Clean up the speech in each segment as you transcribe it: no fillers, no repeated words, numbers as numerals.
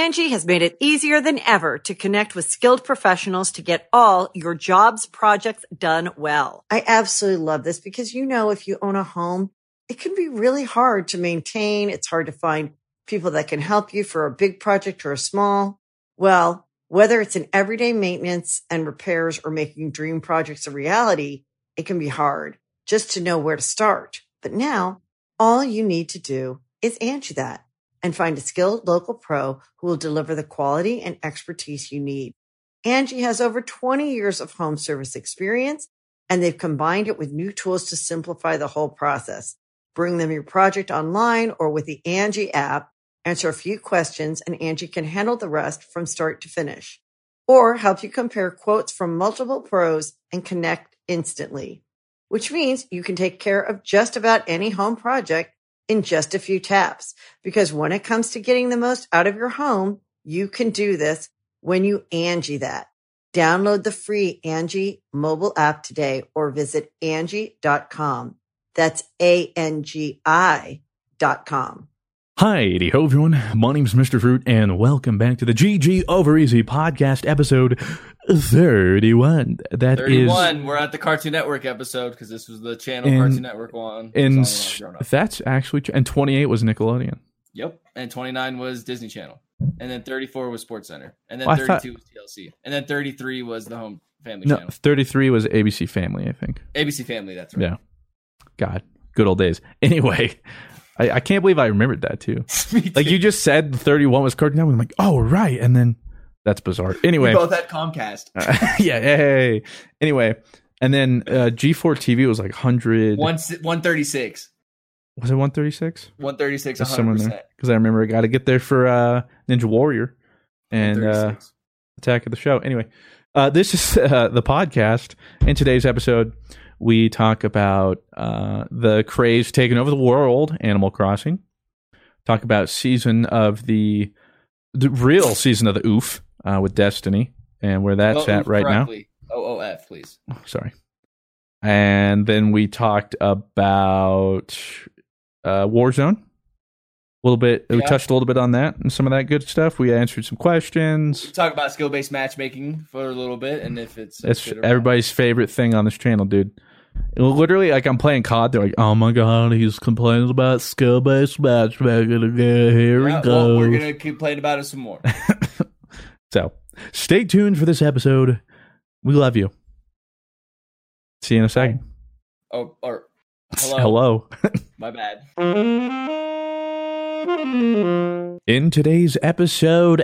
Angie has made it easier than ever to connect with skilled professionals to get all your jobs projects done well. I absolutely love this because, if you own a home, it can be really hard to maintain. It's hard to find people that can help you for a big project or a small. Well, whether it's in everyday maintenance and repairs or making dream projects a reality, it can be hard just to know where to start. But now all you need to do is Angie that and find a skilled local pro who will deliver the quality and expertise you need. Angie has over 20 years of home service experience, and they've combined it with new tools to simplify the whole process. Bring them your project online or with the Angie app, answer a few questions, and Angie can handle the rest from start to finish. Or help you compare quotes from multiple pros and connect instantly, which means you can take care of just about any home project in just a few taps. Because when it comes to getting the most out of your home, you can do this when you Angie that. Download the free Angie mobile app today or visit Angie.com. That's ANGI.com. Hi, ho everyone. My name's Mr. Fruit, and welcome back to the GG Over Easy podcast episode 31. That 31. We're at the Cartoon Network episode because this was the channel Cartoon Network one. And that's actually and 28 was Nickelodeon. Yep, and 29 was Disney Channel, and then 34 was SportsCenter, and then 32 was TLC, and then 33 was the Home Family Channel. 33 was ABC Family, I think. ABC Family, that's right. Yeah. God, good old days. Anyway. I can't believe I remembered that too. Like you just said 31 was Cartoon Network. I'm like, oh, right. And then that's bizarre. Anyway. We both had Comcast. Yeah. Hey. Anyway. And then G4 TV was like 136. Was it 136? 136, 100%. Because I remember I got to get there for Ninja Warrior and Attack of the Show. Anyway, this is the podcast. In today's episode, we talk about the craze taking over the world, Animal Crossing. Talk about the real season of the OOF with Destiny and where that's at right correctly. Now. OOF, please. Oh, sorry. And then we talked about Warzone. A little bit. Yeah. We touched a little bit on that and some of that good stuff. We answered some questions. We talked about skill-based matchmaking for a little bit, and if it's everybody's favorite thing on this channel, dude. Literally, like I'm playing COD, they're like, "Oh my god, he's complaining about skill-based matchmaking again." Here we go. Well, we're gonna complain about it some more. So, stay tuned for this episode. We love you. See you in a second. Oh, or hello. My bad. In today's episode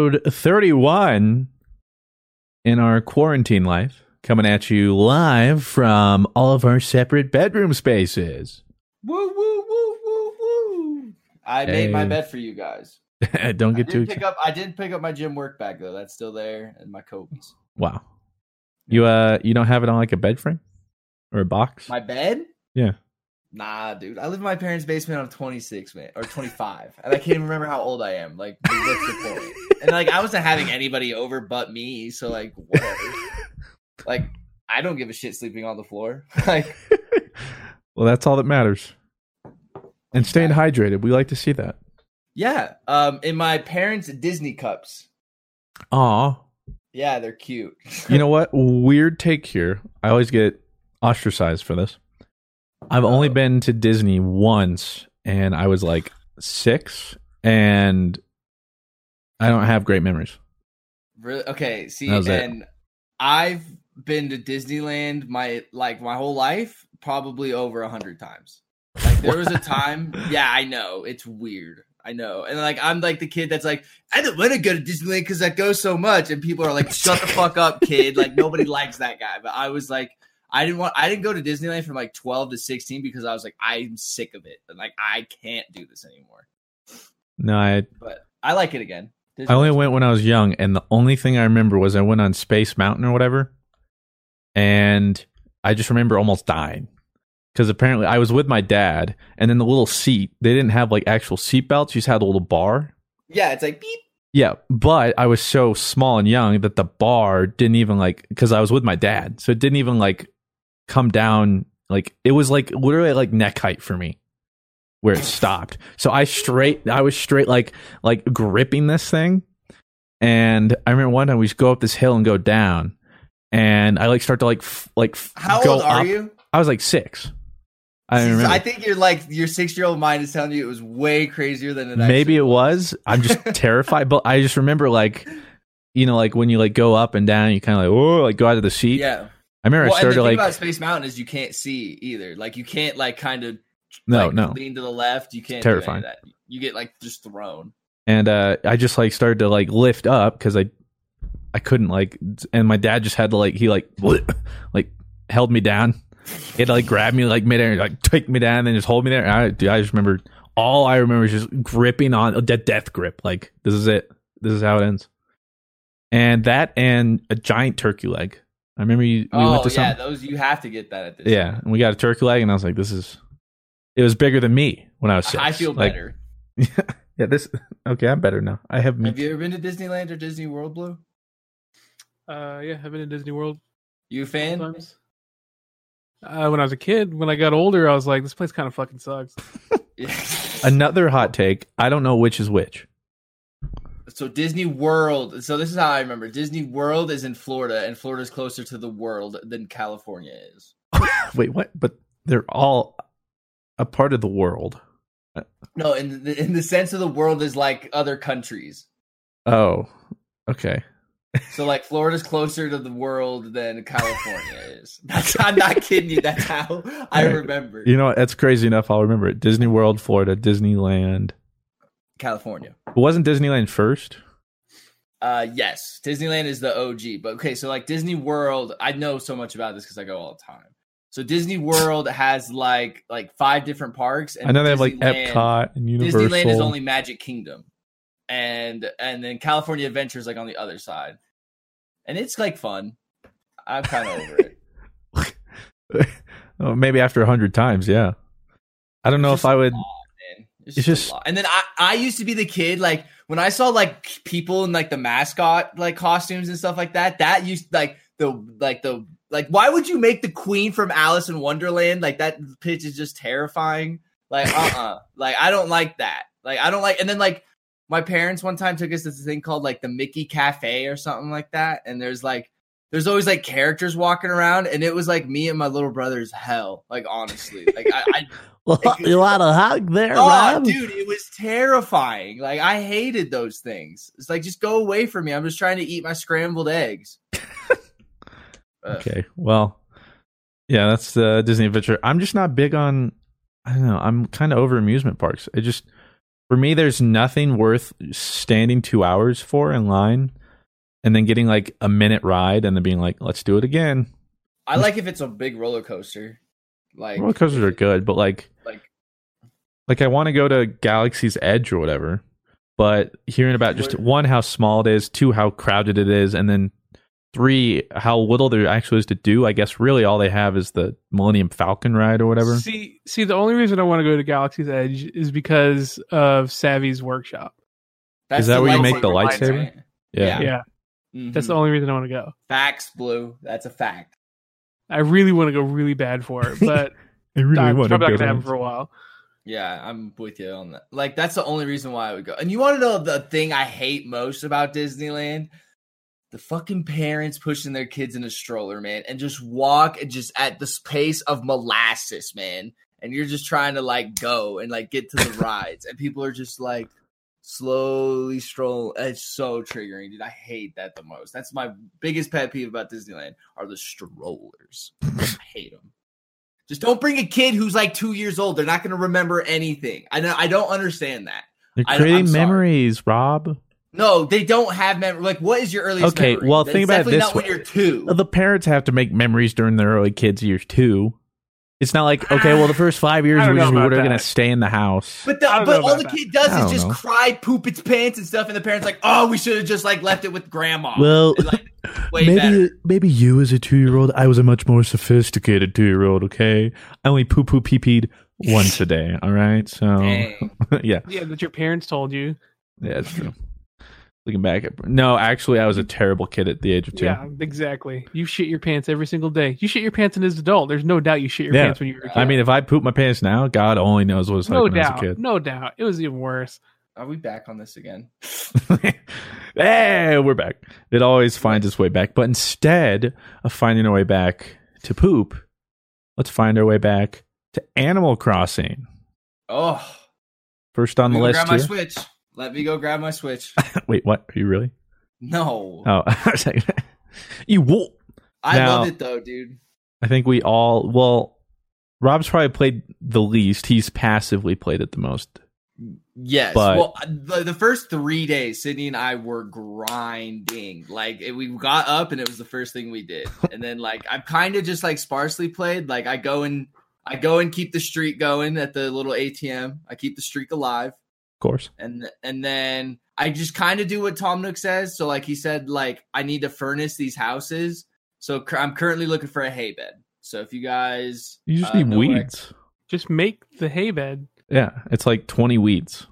31, in our quarantine life, coming at you live from all of our separate bedroom spaces. Woo, woo, woo, woo, woo. I made my bed for you guys. Don't get too excited. I didn't pick up my gym work bag, though. That's still there, and my Kobe's. Wow. You don't have it on like a bed frame? Or a box? My bed? Yeah. Nah, dude. I live in my parents' basement. I'm 26, man, or 25, and I can't even remember how old I am. Like, what's the point? And like, I wasn't having anybody over but me, so like, whatever. Like, I don't give a shit sleeping on the floor. Like, well, that's all that matters. And staying hydrated. We like to see that. Yeah. In my parents' Disney cups. Aw. Yeah, they're cute. You know what? Weird take here. I always get ostracized for this. I've only been to Disney once, and I was like 6, and I don't have great memories. Really? Okay, see, and I've been to Disneyland my whole life, probably over 100 times. Like, there was a time, yeah, I know, it's weird. I know. And like, I'm like the kid that's like, I don't want to go to Disneyland because that goes so much. And people are like, shut the fuck up, kid. Like, nobody likes that guy. But I was like, I didn't go to Disneyland from like 12 to 16 because I was like, I'm sick of it. And like, I can't do this anymore. No, but I like it again. I only went when I was young. And the only thing I remember was I went on Space Mountain or whatever. And I just remember almost dying. Because apparently I was with my dad, and then the little seat, they didn't have like actual seat belts. You just had a little bar. Yeah, it's like beep. Yeah, but I was so small and young that the bar didn't even like, because I was with my dad. So it didn't even like come down. Like, it was like literally like neck height for me. where it stopped. So I was straight like gripping this thing. And I remember one time we just go up this hill and go down, and I like start to like How go old are up. you? I was like 6. I remember. I think you're like your 6-year-old mind is telling you it was way crazier than it Maybe actually it was. I'm just terrified, but I just remember like, you know, like when you like go up and down, you kind of like, whoa, like go out of the seat. Yeah. I remember I started and the thing like about Space Mountain is you can't see either. Like you can't like kind of no lean to the left. You can't. Terrifying. Do any of that. You get like just thrown. And I just like started to like lift up because I couldn't like, and my dad just had to like he like held me down. He had to like grab me like midair, like take me down, and then just hold me there. I just remember all I remember is just gripping on a death grip. Like this is it. This is how it ends. And that and a giant turkey leg. I remember we went to some. Those you have to get that at this. Yeah, and we got a turkey leg, and I was like, it was bigger than me when I was 6. I feel better. Yeah, okay, I'm better now. Have you ever been to Disneyland or Disney World, Blue? Yeah, I've been to Disney World. You a fan? Sometimes. When I was a kid, when I got older, I was like, this place kind of fucking sucks. Another hot take. I don't know which is which. So Disney World. So this is how I remember. Disney World is in Florida, and Florida is closer to the world than California is. Wait, what? But they're all a part of the world. No, in the sense of the world is like other countries. Oh, okay. So like Florida's closer to the world than California is. I'm not kidding you. That's how I remember. You know what? That's crazy enough. I'll remember it. Disney World, Florida, Disneyland, California. Wasn't Disneyland first? Yes. Disneyland is the OG. But okay, so like Disney World, I know so much about this because I go all the time. So Disney World has like 5 different parks. And I know they have like Epcot and Universal. Disneyland is only Magic Kingdom. And then California Adventure is like on the other side. And it's like fun. I'm kind of over it. Oh, maybe after 100 times, yeah. I don't know if I would. It's just a lot. And then I used to be the kid like when I saw like people in like the mascot like costumes and stuff like that. That used like the why would you make the queen from Alice in Wonderland? Like that pitch is just terrifying. Like like I don't like that. Like I don't like. And then like my parents one time took us to this thing called like the Mickey Cafe or something like that. And there's always like characters walking around, and it was like me and my little brother's hell. Like honestly, like I you want a hug there, Rob? Dude, it was terrifying. Like I hated those things. It's like just go away from me. I'm just trying to eat my scrambled eggs. Okay, well, yeah, that's the Disney Adventure. I'm just not big on. I don't know. I'm kind of over amusement parks. It just for me, there's nothing worth standing 2 hours for in line. And then getting like a minute ride and then being like, let's do it again. I like if it's a big roller coaster. Like roller coasters are good, but like I want to go to Galaxy's Edge or whatever. But hearing about just 1, how small it is, 2, how crowded it is, and then 3, how little there actually is to do. I guess really all they have is the Millennium Falcon ride or whatever. See, the only reason I want to go to Galaxy's Edge is because of Savvy's workshop. Is that where you make the lightsaber? Right? Yeah. Mm-hmm. That's the only reason I want to go. Facts, Blue. That's a fact. I really want to go really bad for it, but I'm probably not going to have it for a while. Yeah, I'm with you on that. Like, that's the only reason why I would go. And you want to know the thing I hate most about Disneyland? The fucking parents pushing their kids in a stroller, man, and just walk just at the pace of molasses, man. And you're just trying to, like, go and, like, get to the rides. And people are just, like, slowly stroll. It's so triggering, dude. I hate that the most. That's my biggest pet peeve about Disneyland are the strollers. I hate them. Just don't bring a kid who's like 2 years old. They're not going to remember anything. I don't understand that. They're creating memories, Rob. No, they don't have memory. Like, what is your earliest memory? Okay, well, think about it this way. Not when you're 2. The parents have to make memories during their early kids' years too. It's not like, okay, well, the first 5 years we're going to stay in the house. But all the kid does is just cry, poop its pants and stuff, and the parents like, oh, we should have just like left it with grandma. Well, better. Maybe you as a 2-year-old, I was a much more sophisticated 2-year-old, okay? I only poo-poo pee-peed once a day, all right? So, yeah. Yeah, that your parents told you. Yeah, it's true. Looking back, no, actually, I was a terrible kid at the age of 2. Yeah, exactly. You shit your pants every single day. You shit your pants as an adult. There's no doubt you shit your pants when you were a kid. I mean, if I poop my pants now, God only knows what it's like when I was a kid. No doubt. It was even worse. Are we back on this again? Hey, we're back. It always finds its way back. But instead of finding our way back to poop, let's find our way back to Animal Crossing. Oh. First on the list grab here. My Switch. Let me go grab my Switch. Wait, what? Are you really? No. Oh, I was like, you will. I love it though, dude. I think we all. Well, Rob's probably played the least. He's passively played it the most. Yes. But, well, the first 3 days, Sydney and I were grinding. Like we got up and it was the first thing we did. And then like I've kind of just like sparsely played. Like I go and keep the streak going at the little ATM. I keep the streak alive. Of course. And then I just kind of do what Tom Nook says. So like he said, like I need to furnace these houses. So I'm currently looking for a hay bed. So if you guys, you just need weeds. Just make the hay bed. Yeah, it's like 20 weeds.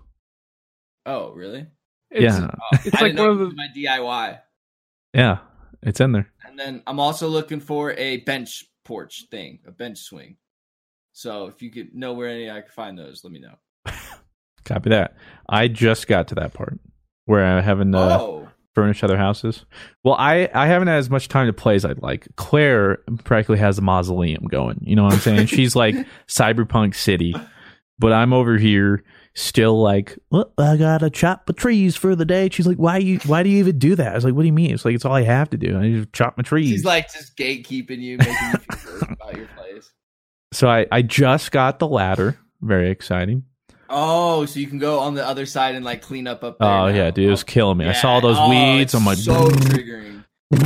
Oh, really? It's like one of my DIY. Yeah, it's in there. And then I'm also looking for a bench porch thing, a bench swing. So if you could know where I can find those, let me know. Copy that. I just got to that part where I haven't furnished other houses. Well, I haven't had as much time to play as I'd like. Claire practically has a mausoleum going. You know what I'm saying? She's like Cyberpunk City, but I'm over here still like, well, I gotta chop the trees for the day. She's like, why do you even do that? I was like, what do you mean? It's like, it's all I have to do. I just chop my trees. She's like just gatekeeping you, making you feel good about your place. So I just got the ladder. Very exciting. Oh, so you can go on the other side and like clean up there. Oh, yeah, dude, it was killing me. Yeah. I saw those weeds. I'm like, so triggering.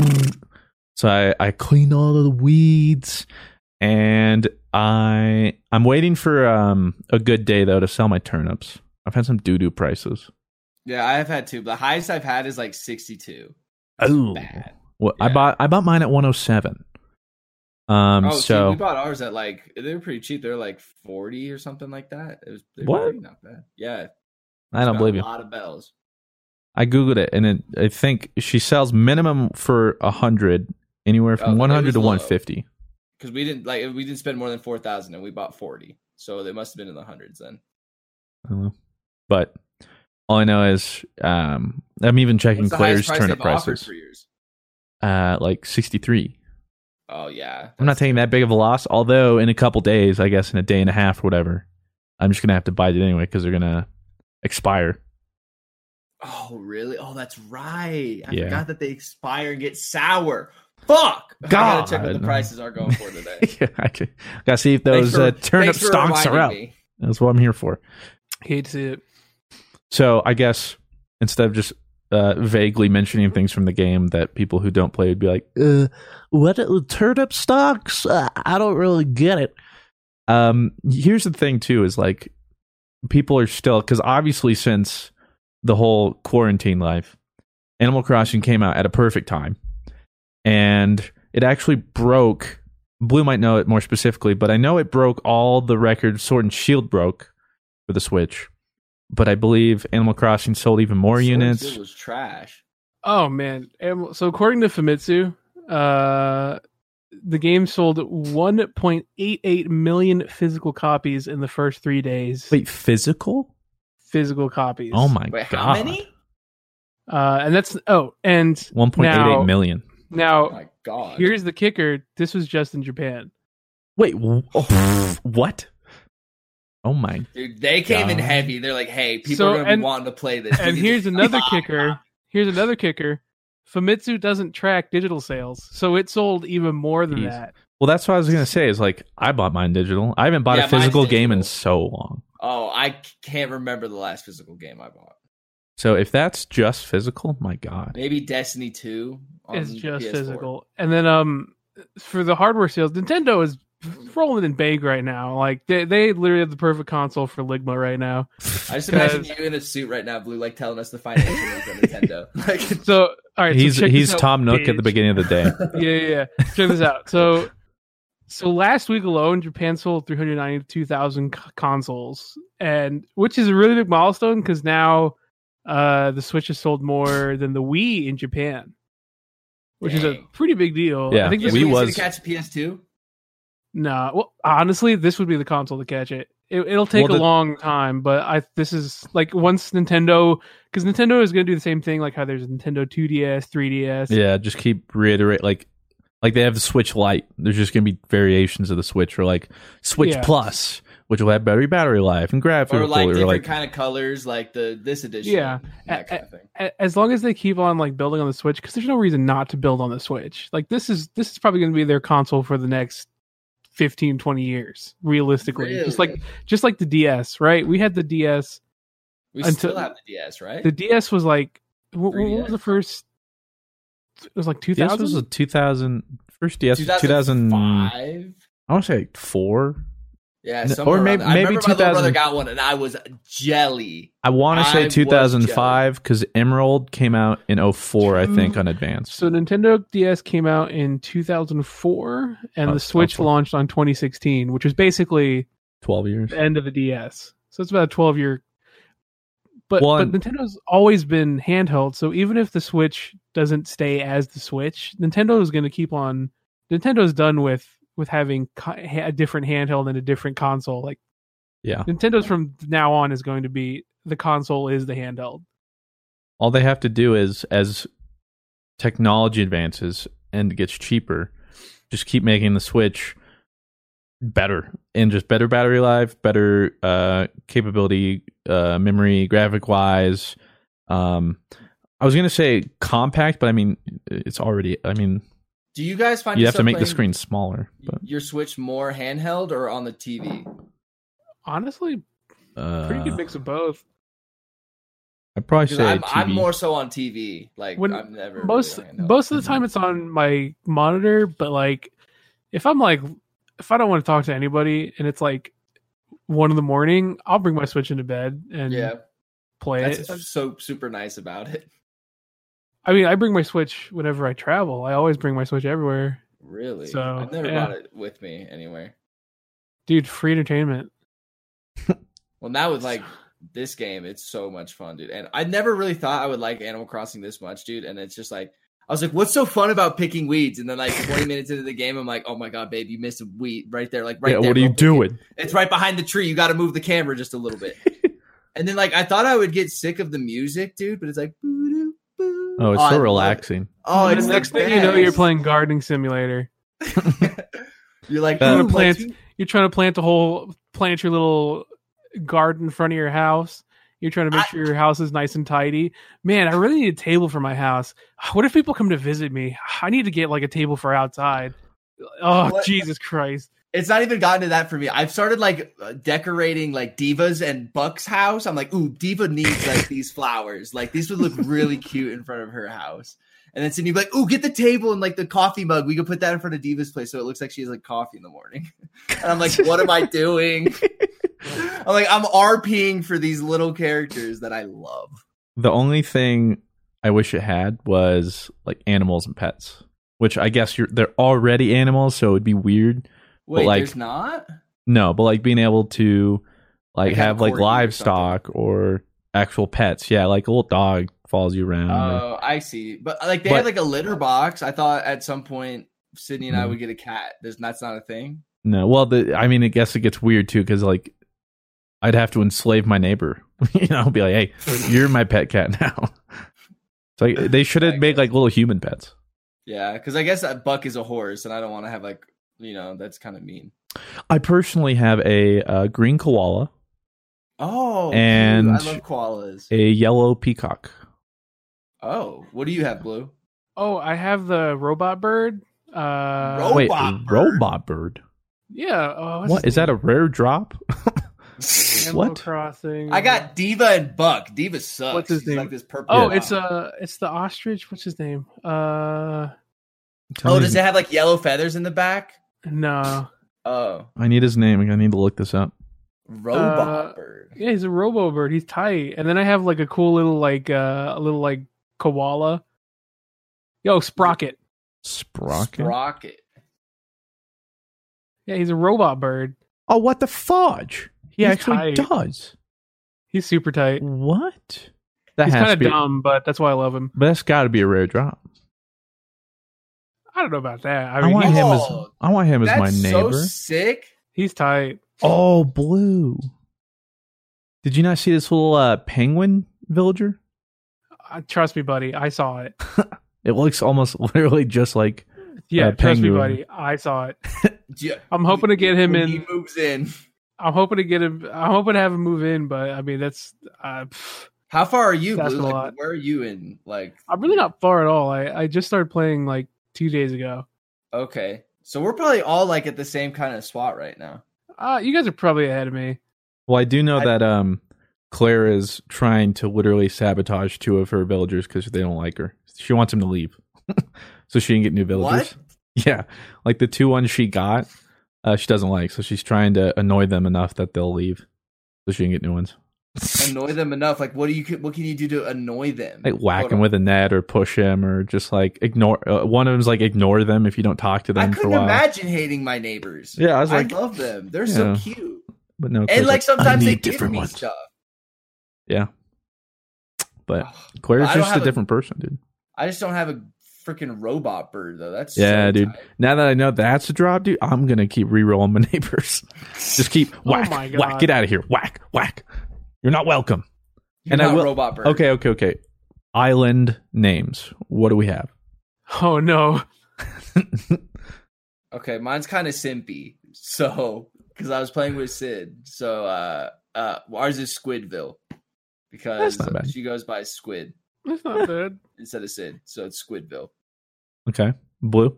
So I cleaned all of the weeds, and I'm waiting for a good day though to sell my turnips. I've had some doo-doo prices. Yeah, I have had two. The highest I've had is like 62. Oh, bad. Well, yeah. I bought mine at 107. So we bought ours at like they were pretty cheap. They're like 40 or something like that. They were pretty not bad. Yeah, I don't believe you. A lot of bells. I googled it, and I think she sells minimum for 100, anywhere from 100 to 150. Because we didn't spend more than 4,000, and we bought 40, so they must have been in the hundreds then. I don't know, but all I know is I'm even checking Claire's turnip prices. For yours? Like 63. Oh, yeah. I'm not taking that big of a loss, although in a couple days, I guess in a day and a half or whatever, I'm just going to have to buy it anyway because they're going to expire. Oh, really? Oh, that's right. I forgot that they expire and get sour. Fuck! God. I got to check what the prices are going for today. Yeah, I got to see if those turnip stonks are out. That's what I'm here for. Hate to see it. So I guess instead of just vaguely mentioning things from the game that people who don't play would be like, what turnip stalks? I don't really get it. Here's the thing too, is like people are still, because obviously since the whole quarantine life, Animal Crossing came out at a perfect time, and it actually broke, Blue might know it more specifically, but I know it broke all the records. Sword and Shield broke for the Switch, but I believe Animal Crossing sold even more units. It was trash. Oh man! So according to Famitsu, the game sold 1.88 million physical copies in the first 3 days. Wait, physical copies? Oh my god! How many? And that's 1.88 million. Now, oh my god! Here's the kicker: this was just in Japan. Wait, what? Oh my! Dude, they came in heavy. They're like, "Hey, people are gonna be wanting to play this." And here's another kicker. Famitsu doesn't track digital sales, so it sold even more than that. Well, that's what I was gonna say. Is like I bought mine digital. I haven't bought a physical game in so long. Oh, I can't remember the last physical game I bought. So if that's just physical, my god, maybe Destiny 2 is just PS4. Physical. And then for the hardware sales, Nintendo is rolling in bank right now. Like they literally have the perfect console for Ligma right now. I just imagine you in a suit right now, Blue, like telling us the financials of Nintendo. So all right, he's Tom Nook at the beginning of the day. Yeah. Check this out. So last week alone, Japan sold 392,000 consoles, and which is a really big milestone because now the Switch has sold more than the Wii in Japan, which is a pretty big deal. Yeah, I think this Wii was was to catch a PS2. No, well, honestly, this would be the console to catch it. It'll take a long time, but this is like once Nintendo, because Nintendo is going to do the same thing, like how there's Nintendo 2DS, 3DS. Yeah, just keep reiterate like they have the Switch Lite. There's just going to be variations of the Switch, or like Switch Plus, which will have better battery life and graphics, or like different kind of colors, like this edition. Yeah, that kind of thing. As long as they keep on like building on the Switch, because there's no reason not to build on the Switch. Like this is probably going to be their console for the next 15, 20 years, realistically. Really? Just like the DS, right? We had the DS. We still have the DS, right? The DS was like, what was the first? It was like 2000. DS was a 2000 first DS. 2005. I want to say 4. Yeah, or maybe I remember 2000. my little brother got one, and I was jelly. I want to say 2005 because Emerald came out in 04, I think, on Advance. So Nintendo DS came out in 2004, and the Switch launched on 2016, which was basically 12 years. The end of the DS. So it's about a 12-year. But Nintendo's always been handheld, so even if the Switch doesn't stay as the Switch, Nintendo is going to keep on. Nintendo's done with having a different handheld and a different console. Like, yeah, Nintendo's from now on is going to be the console is the handheld. All they have to do is, as technology advances and gets cheaper, just keep making the Switch better and just better battery life, better capability, memory, graphic wise. I was gonna say compact, but I mean it's already. I mean, do you guys find you have to make the screen smaller? But your Switch more handheld or on the TV? Honestly, pretty good mix of both. I'd probably say I'm more so on TV. Like I'm never most of the time it's on my monitor, but like if I don't want to talk to anybody and it's like 1 a.m, I'll bring my Switch into bed and play it. That's so super nice about it. I mean, I bring my Switch whenever I travel. I always bring my Switch everywhere. Really? So I've never brought it with me anywhere. Dude, free entertainment. Well, now with like this game, it's so much fun, dude. And I never really thought I would like Animal Crossing this much, dude. And it's just like, I was like, what's so fun about picking weeds? And then like 20 minutes into the game, I'm like, oh my God, babe, you missed a weed right there. Like right there. What are you doing? It's right behind the tree. You got to move the camera just a little bit. And then like, I thought I would get sick of the music, dude, but it's like, oh, it's so relaxing. Oh, it's the next thing you know, you're playing Gardening Simulator. You're like, you're trying to plant your little garden in front of your house. You're trying to make sure your house is nice and tidy. Man, I really need a table for my house. What if people come to visit me? I need to get like a table for outside. Oh, what? Jesus Christ. It's not even gotten to that for me. I've started like decorating like Diva's and Buck's house. I'm like, ooh, Diva needs like these flowers. Like these would look really cute in front of her house. And then Sydney'd be like, ooh, get the table and like the coffee mug. We could put that in front of Diva's place so it looks like she has like coffee in the morning. And I'm like, what am I doing? I'm like, I'm RPing for these little characters that I love. The only thing I wish it had was like animals and pets, which I guess they're already animals, so it'd be weird. Wait, but, like, there's not? No, but like being able to like have like livestock or actual pets. Yeah, like a little dog follows you around. Oh, I see. But like they have like a litter box. I thought at some point Sydney and I would get a cat. That's not a thing. No, well, I mean, I guess it gets weird too because like I'd have to enslave my neighbor. Be like, hey, you're my pet cat now. So like, they should have made like little human pets. Yeah, because I guess that Buck is a horse, and I don't want to have like that's kind of mean. I personally have a green koala. Oh, and dude, I love koalas. A yellow peacock. Oh, what do you have, Blue? Oh, I have the robot bird. Robot bird. Yeah. What is that? A rare drop? Animal Crossing. I got Diva and Buck. Diva sucks. What's his name? Like this purple. Oh, it's the ostrich. What's his name? Does it have like yellow feathers in the back? No. Oh, I need his name. I need to look this up. Robot bird. Yeah, he's a robo bird. He's tight. And then I have like a cool little koala. Yo, Sprocket. Sprocket. Yeah, he's a robot bird. Oh, what the fudge? He actually tight. does. He's super tight. What? He's kind of dumb, but that's why I love him. But that's got to be a rare drop. I don't know about that. I want him as my neighbor. So sick. He's tight. Oh, Blue. Did you not see this little penguin villager? Trust me, buddy. I saw it. It looks almost literally just like trust me, buddy. I saw it. I'm hoping to get him in. He moves in. I'm hoping to get him. I'm hoping to have him move in, but I mean that's. How far are you, Blue? Like, where are you in? Like, I'm really not far at all. I just started playing like 2 days ago. Okay, so we're probably all like at the same kind of spot right now. You guys are probably ahead of me. Well, I do know that Claire is trying to literally sabotage 2 of her villagers because they don't like her. She wants them to leave, so she can get new villagers. What? Yeah, like the 2 ones she got, she doesn't like, so she's trying to annoy them enough that they'll leave, so she can get new ones. Annoy them enough? Like, what can you do to annoy them? Like whack him with a net or push him or just like ignore. One of them's like ignore them if you don't talk to them. I couldn't imagine hating my neighbors. Yeah, I was like, I love them. They're so cute. But no, and like sometimes they give me stuff. Yeah, but Claire's just a different person, dude. I just don't have a freaking robot bird though. That's so dude. Tight. Now that I know that's a drop, dude, I'm gonna keep re-rolling my neighbors. Just keep whack, whack, get out of here, whack, whack. You're not welcome. You're not robot bird. Okay. Island names. What do we have? Oh no. Okay, mine's kind of simpy. So, because I was playing with Sid, so ours is Squidville because she goes by Squid. That's not bad. Instead of Sid, so it's Squidville. Okay, Blue.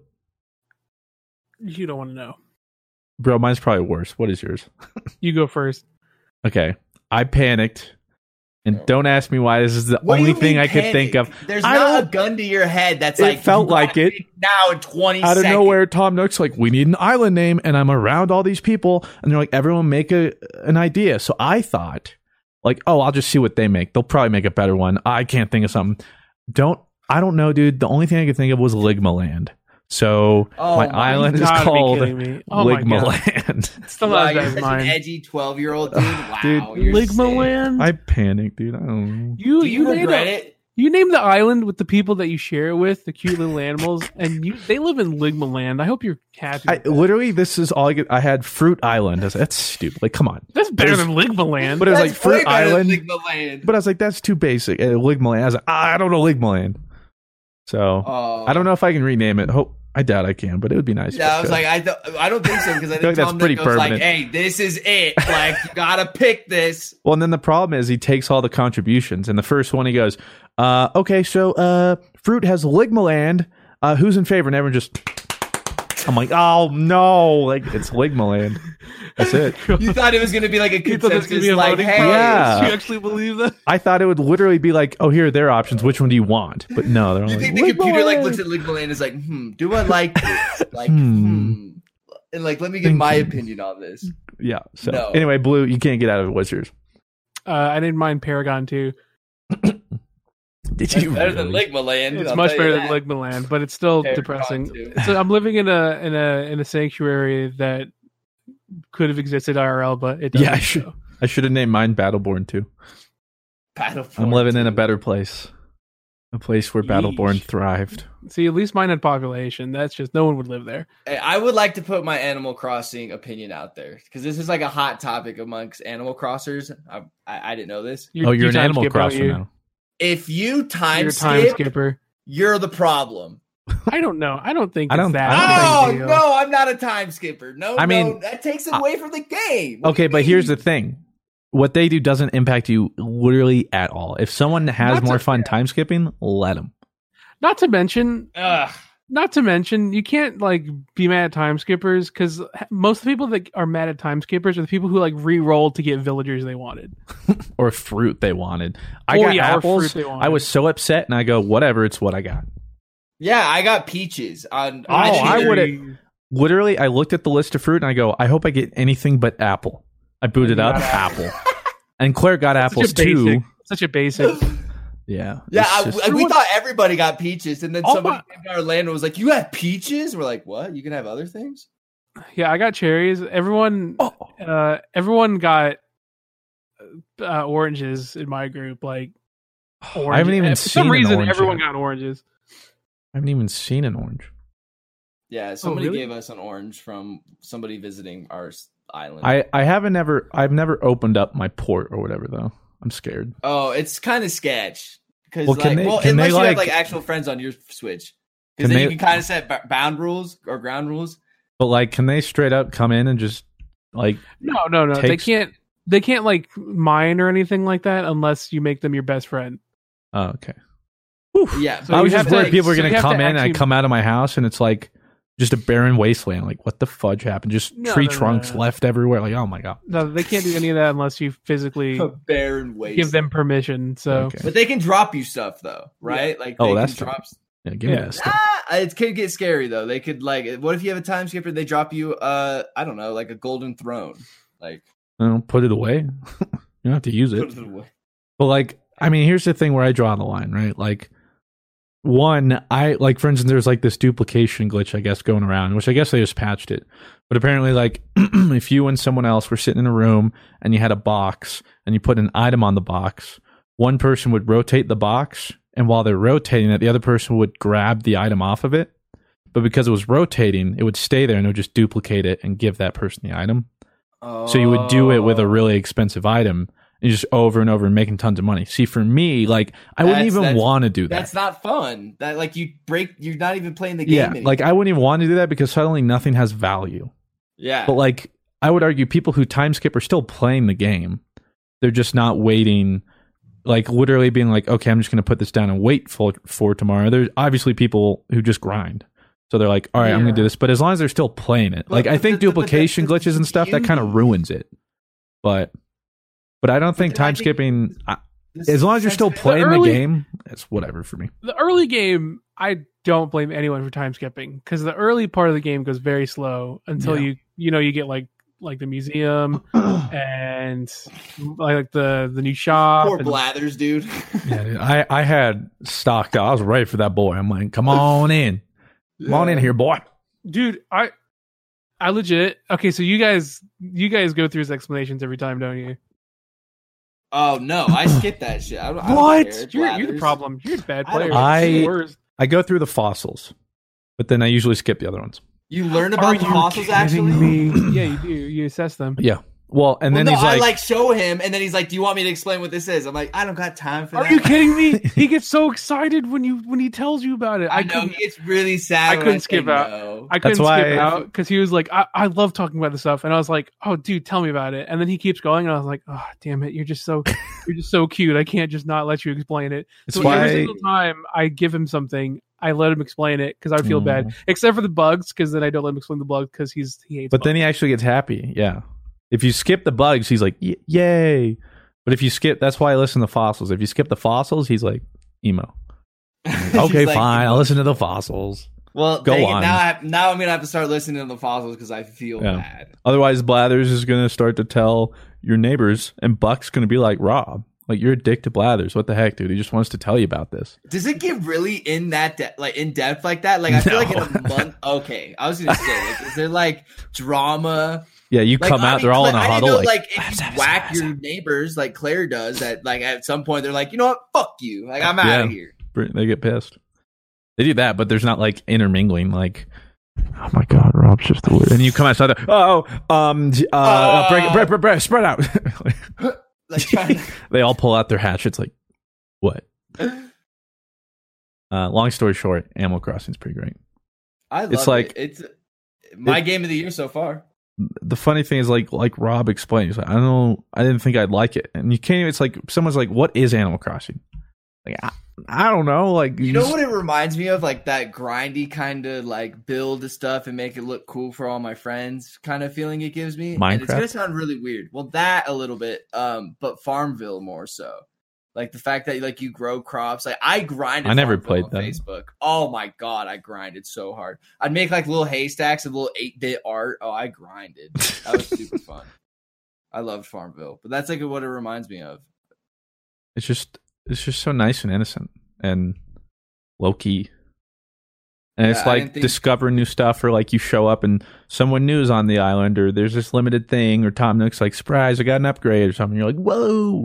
You don't want to know, bro. Mine's probably worse. What is yours? You go first. Okay. I panicked, and don't ask me why. This is the only thing I could think of. There's not a gun to your head that's like... It felt like it. Now in 20 seconds. Out of nowhere, Tom Nook's like, we need an island name, and I'm around all these people, and they're like, everyone make an idea. So I thought, like, oh, I'll just see what they make. They'll probably make a better one. I can't think of something. I don't know, dude. The only thing I could think of was Ligmaland. So my island is called Ligmaland. Still not you're such an edgy 12-year-old dude. Wow, dude, Ligmaland. I panicked, dude. I don't know. You regret it? You name the island with the people that you share it with, the cute little animals, and they live in Ligmaland. I hope you're happy. Literally, this is all I get. I had Fruit Island. That's stupid. Like, come on. That's better than Ligmaland. But it was like Fruit Island. But I was like, that's too basic. Ligmaland. I was like, I don't know Ligmaland. So I don't know if I can rename it. I doubt I can, but it would be nice. Yeah, I was like, I don't think so because I think Tom Nook goes like, "Hey, this is it. Like, you gotta pick this." Well, and then the problem is he takes all the contributions, and the first one he goes, "Okay, so Fruit has Ligmaland. Who's in favor?" And everyone just, I'm like, "Oh no!" Like it's Ligmaland. That's it. You thought it was going to be like a consensus, like, "Hey, yeah." You actually believe that? I thought it would literally be like, "Oh, here are their options. Which one do you want?" But no, they're all you like, think the computer like looks at Ligmaland and is like, do I like this? Like, and like, let me give my opinion on this. Yeah. So anyway, Blue, you can't get out of it. What's yours? I didn't mind Paragon too. Did you? Better than Ligmaland. It's much better than Ligmaland, but it's still depressing. So I'm living in a sanctuary that could have existed IRL, but it doesn't. Yeah, I should have named mine Battleborn too. Battleborn. I'm living in a better place. A place where Battleborn thrived. See, at least mine had population. That's just no one would live there. Hey, I would like to put my Animal Crossing opinion out there because this is like a hot topic amongst Animal Crossers. I didn't know this. You're an Animal Crosser now. If you time skipper, you're the problem. I don't know. I don't think I don't, that. Oh no, I'm not a time skipper. No, I mean that takes away from the game. Okay, but here's the thing: what they do doesn't impact you literally at all. If someone has more fun time skipping, let them. Not to mention, you can't like be mad at time skippers because most of the people that are mad at time skippers are the people who like re-rolled to get villagers they wanted or fruit they wanted. I got apples. I was so upset, and I go, whatever. It's what I got. Yeah, I got peaches. I would have literally. I looked at the list of fruit and I go, I hope I get anything but apple. I booted up apple, and Claire got apples too. Such a basic. Yeah, we thought everybody got peaches, and then somebody came to our land and was like, "You have peaches?" We're like, "What? You can have other things?" Yeah, I got cherries. Everyone got oranges in my group. Like I haven't even For seen some reason, an everyone yet. got oranges. I haven't even seen an orange. Yeah, somebody really? gave us an orange from somebody visiting our island. I've never opened up my port or whatever though. I'm scared. Oh, it's kind of sketch because unless you have like actual friends on your Switch, because then you can kind of set bound rules or ground rules. But like, can they straight up come in and just like? No. They can't. They can't like mine or anything like that unless you make them your best friend. Oh, okay. Yeah, I was just worried people were going to come in and I actually- come out of my house and it's like just a barren wasteland. Like, what the fudge happened? Just tree trunks left everywhere. Like, oh my god. No, they can't do any of that unless you physically a barren waste. give them permission. So, Okay. But they can drop you stuff though, right? Like, Oh, they that's can drop. Yeah, give me that stuff. It could get scary though. They could like, what if you have a time skipper? They drop you, I don't know, like a golden throne. Like, Put it away. You don't have to use it. put it away. But like, I mean, here's the thing where I draw the line, right? Like, one, I like, for instance, there's like this duplication glitch, I guess, going around, which I guess they just patched it. But apparently, like, if you and someone else were sitting in a room and you had a box and you put an item on the box, one person would rotate the box, and while they're rotating it, the other person would grab the item off of it. But because it was rotating, it would stay there and it would just duplicate it and give that person the item. So you would do it with a really expensive item and just over and over and making tons of money. See, for me, like, I wouldn't even want to do that. That's not fun. That like you're not even playing the game. Yeah, anymore. like I wouldn't even want to do that because suddenly nothing has value. Yeah. But like, I would argue people who time skip are still playing the game. They're just not waiting, like literally being like, okay, I'm just going to put this down and wait for tomorrow. There's obviously people who just grind. So they're like, all right, I'm going to do this. But as long as they're still playing it, like I think duplication glitches and stuff, that kind of ruins it. But I don't think time skipping, as long as you're still playing the game, it's whatever for me. the early game, I don't blame anyone for time skipping because the early part of the game goes very slow until you get like the museum and like the new shop. Poor Blathers, dude. Yeah, dude, I had stocked up. I was ready for that boy. I'm like, come on in. Come on in here, boy. Dude, I legit. Okay, so you guys go through his explanations every time, don't you? Oh no, I skipped that shit. I don't What? care. You're the problem. You're a bad I don't- player. You're the worst. I go through the fossils, but then I usually skip the other ones. You learn about the fossils actually. Yeah, you do. You assess them. Yeah. Well, and then no, he's I like, show him, and then he's like, "Do you want me to explain what this is?" I'm like, "I don't got time for that." Are you kidding me? He gets so excited when he tells you about it. I know he gets really sad. I couldn't skip out. No. I couldn't That's why- skip out because he was like, I love talking about this stuff, and I was like, oh, dude, tell me about it. And then he keeps going, and I was like, oh, damn it, you're just so cute. I can't just not let you explain it. It's So why- every single time I give him something, I let him explain it because I would feel bad, except for the bugs, because then I don't let him explain the bugs because he hates. but bugs. then he actually gets happy. Yeah. If you skip the bugs, he's like, yay. But if you skip, that's why I listen to fossils. If you skip the fossils, he's like, emo. Okay, like, fine. I'll listen to the fossils. Well, Go dang on. it, now I'm gonna have to start listening to the fossils because I feel Yeah. bad. Otherwise, Blathers is going to start to tell your neighbors, and Buck's going to be like, Rob, like, you're a dick to Blathers. What the heck, dude? He just wants to tell you about this. Does it get really in depth like that? Like I feel like in a month. Okay, I was gonna say, like, is there like drama? Yeah, you Like, come out, they're all in a I didn't huddle. know, Like, if you whack your neighbors like Claire does, that like at some point they're like, you know what, fuck you, like I'm out of here. they get pissed. They do that, but there's not like intermingling. Like, oh my god, Rob's just the word. And you come outside there. Break, spread out. Like trying to, They all pull out their hatchets. Like, what? Long story short, Animal Crossing's pretty great. I love It's like- it. It's my game of the year so far. The funny thing is, like Rob explained, he's like, I didn't think I'd like it, and you can't even. It's like someone's like, "What is Animal Crossing?" Like, I don't know. Like, You know what it reminds me of? Like that grindy kind of like build the stuff and make it look cool for all my friends kind of feeling it gives me. And it's Minecraft? gonna sound really weird. Well, that a little bit, but Farmville more so. Like the fact that like you grow crops. Like I grinded. I never Farmville played on that. Facebook. Oh my god, I grinded so hard. I'd make like little haystacks and little 8-bit art. Oh, I grinded. That was super fun. I loved Farmville, but that's like what it reminds me of. It's just so nice and innocent and low key. And Yeah, it's I like didn't think- discovering new stuff, or like you show up and someone new is on the island, or there's this limited thing, or Tom Nook's like, surprise, I got an upgrade or something. You're like, whoa.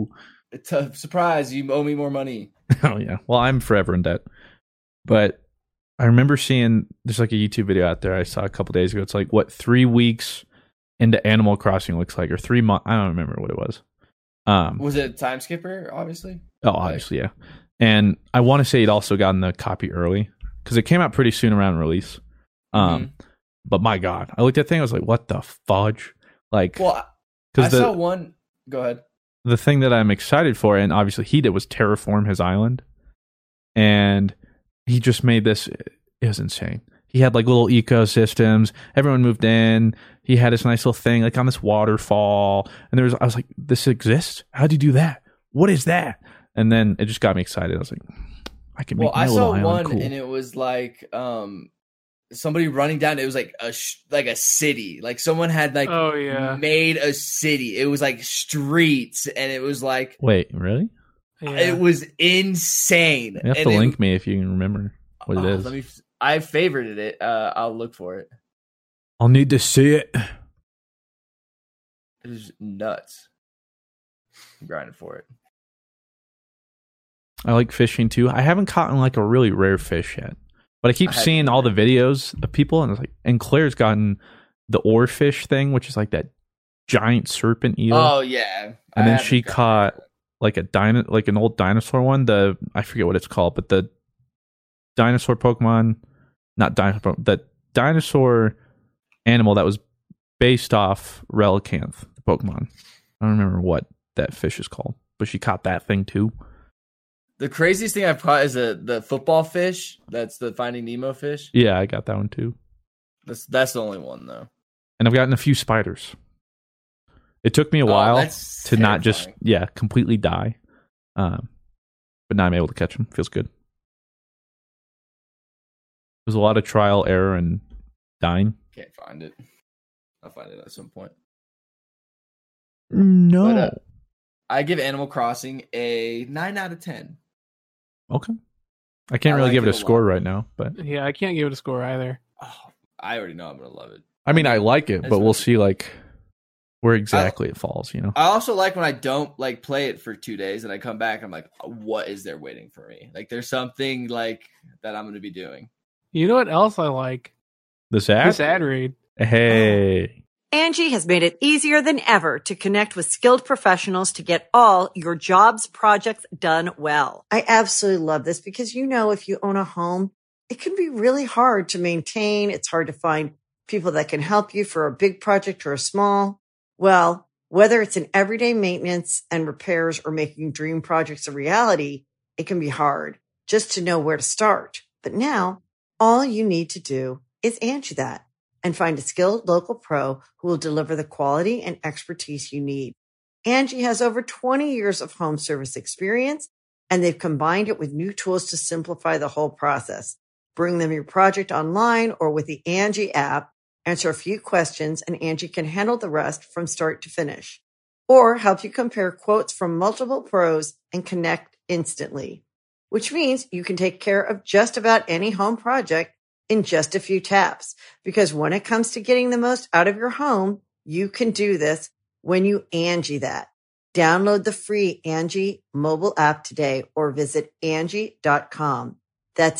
It's a surprise. You owe me more money. Oh, yeah. Well, I'm forever in debt. But I remember seeing, there's like a YouTube video out there I saw a couple days ago. It's like what 3 weeks into Animal Crossing looks like, or 3 months. I don't remember what it was. Was it Time Skipper, obviously? Oh, obviously, yeah. And I want to say it also gotten the copy early because it came out pretty soon around release. But my God, I looked at that thing. I was like, what the fudge? Like, well, I saw one. Go ahead. The thing that I'm excited for, and obviously he did, was terraform his island. And he just made this. It was insane. He had like little ecosystems. Everyone moved in. He had this nice little thing like on this waterfall. And I was like, this exists? How'd you do that? What is that? And then it just got me excited. I was like, I can make my little island cool. I saw one and it was like somebody running down. It was like a city. Like someone had like made a city. It was like streets, and it was like, wait, really? Yeah. It was insane. You have to link me if you can remember what it is. I favorited it. I'll look for it. I'll need to see it. It was nuts. I'm grinding for it. I like fishing too. I haven't caught like a really rare fish yet, but I keep seeing all the videos of people, and it's like, and Claire's gotten the oarfish thing, which is like that giant serpent eel. Oh yeah, and then she caught like an old dinosaur one. I forget what it's called, but the dinosaur Pokemon, not dinosaur, the dinosaur animal that was based off Relicanth, the Pokemon. I don't remember what that fish is called, but she caught that thing too. The craziest thing I've caught is the football fish. That's the Finding Nemo fish. Yeah, I got that one too. That's the only one though. And I've gotten a few spiders. It took me a while to terrifying. Not just completely die, but now I'm able to catch them. Feels good. There's a lot of trial, error, and dying. Can't find it. I'll find it at some point. No. But, I give Animal Crossing a 9 out of 10. Okay. I can't really give it a score right now, but yeah, I can't give it a score either. Oh, I already know I'm gonna love it. I mean, I like it, but we'll see like where exactly it falls. You know. I also like when I don't like play it for 2 days and I come back. I'm like, what is there waiting for me? Like, there's something like that I'm gonna be doing. You know what else I like? This ad read. Hey. Angie has made it easier than ever to connect with skilled professionals to get all your jobs projects done well. I absolutely love this because, you know, if you own a home, it can be really hard to maintain. It's hard to find people that can help you for a big project or a small. Well, whether it's in everyday maintenance and repairs or making dream projects a reality, it can be hard just to know where to start. But now all you need to do is Angie that and find a skilled local pro who will deliver the quality and expertise you need. Angie has over 20 years of home service experience, and they've combined it with new tools to simplify the whole process. Bring them your project online or with the Angie app, answer a few questions, and Angie can handle the rest from start to finish. Or help you compare quotes from multiple pros and connect instantly, which means you can take care of just about any home project in just a few taps. Because when it comes to getting the most out of your home, you can do this when you Angie that. Download the free Angie mobile app today or visit Angie.com. That's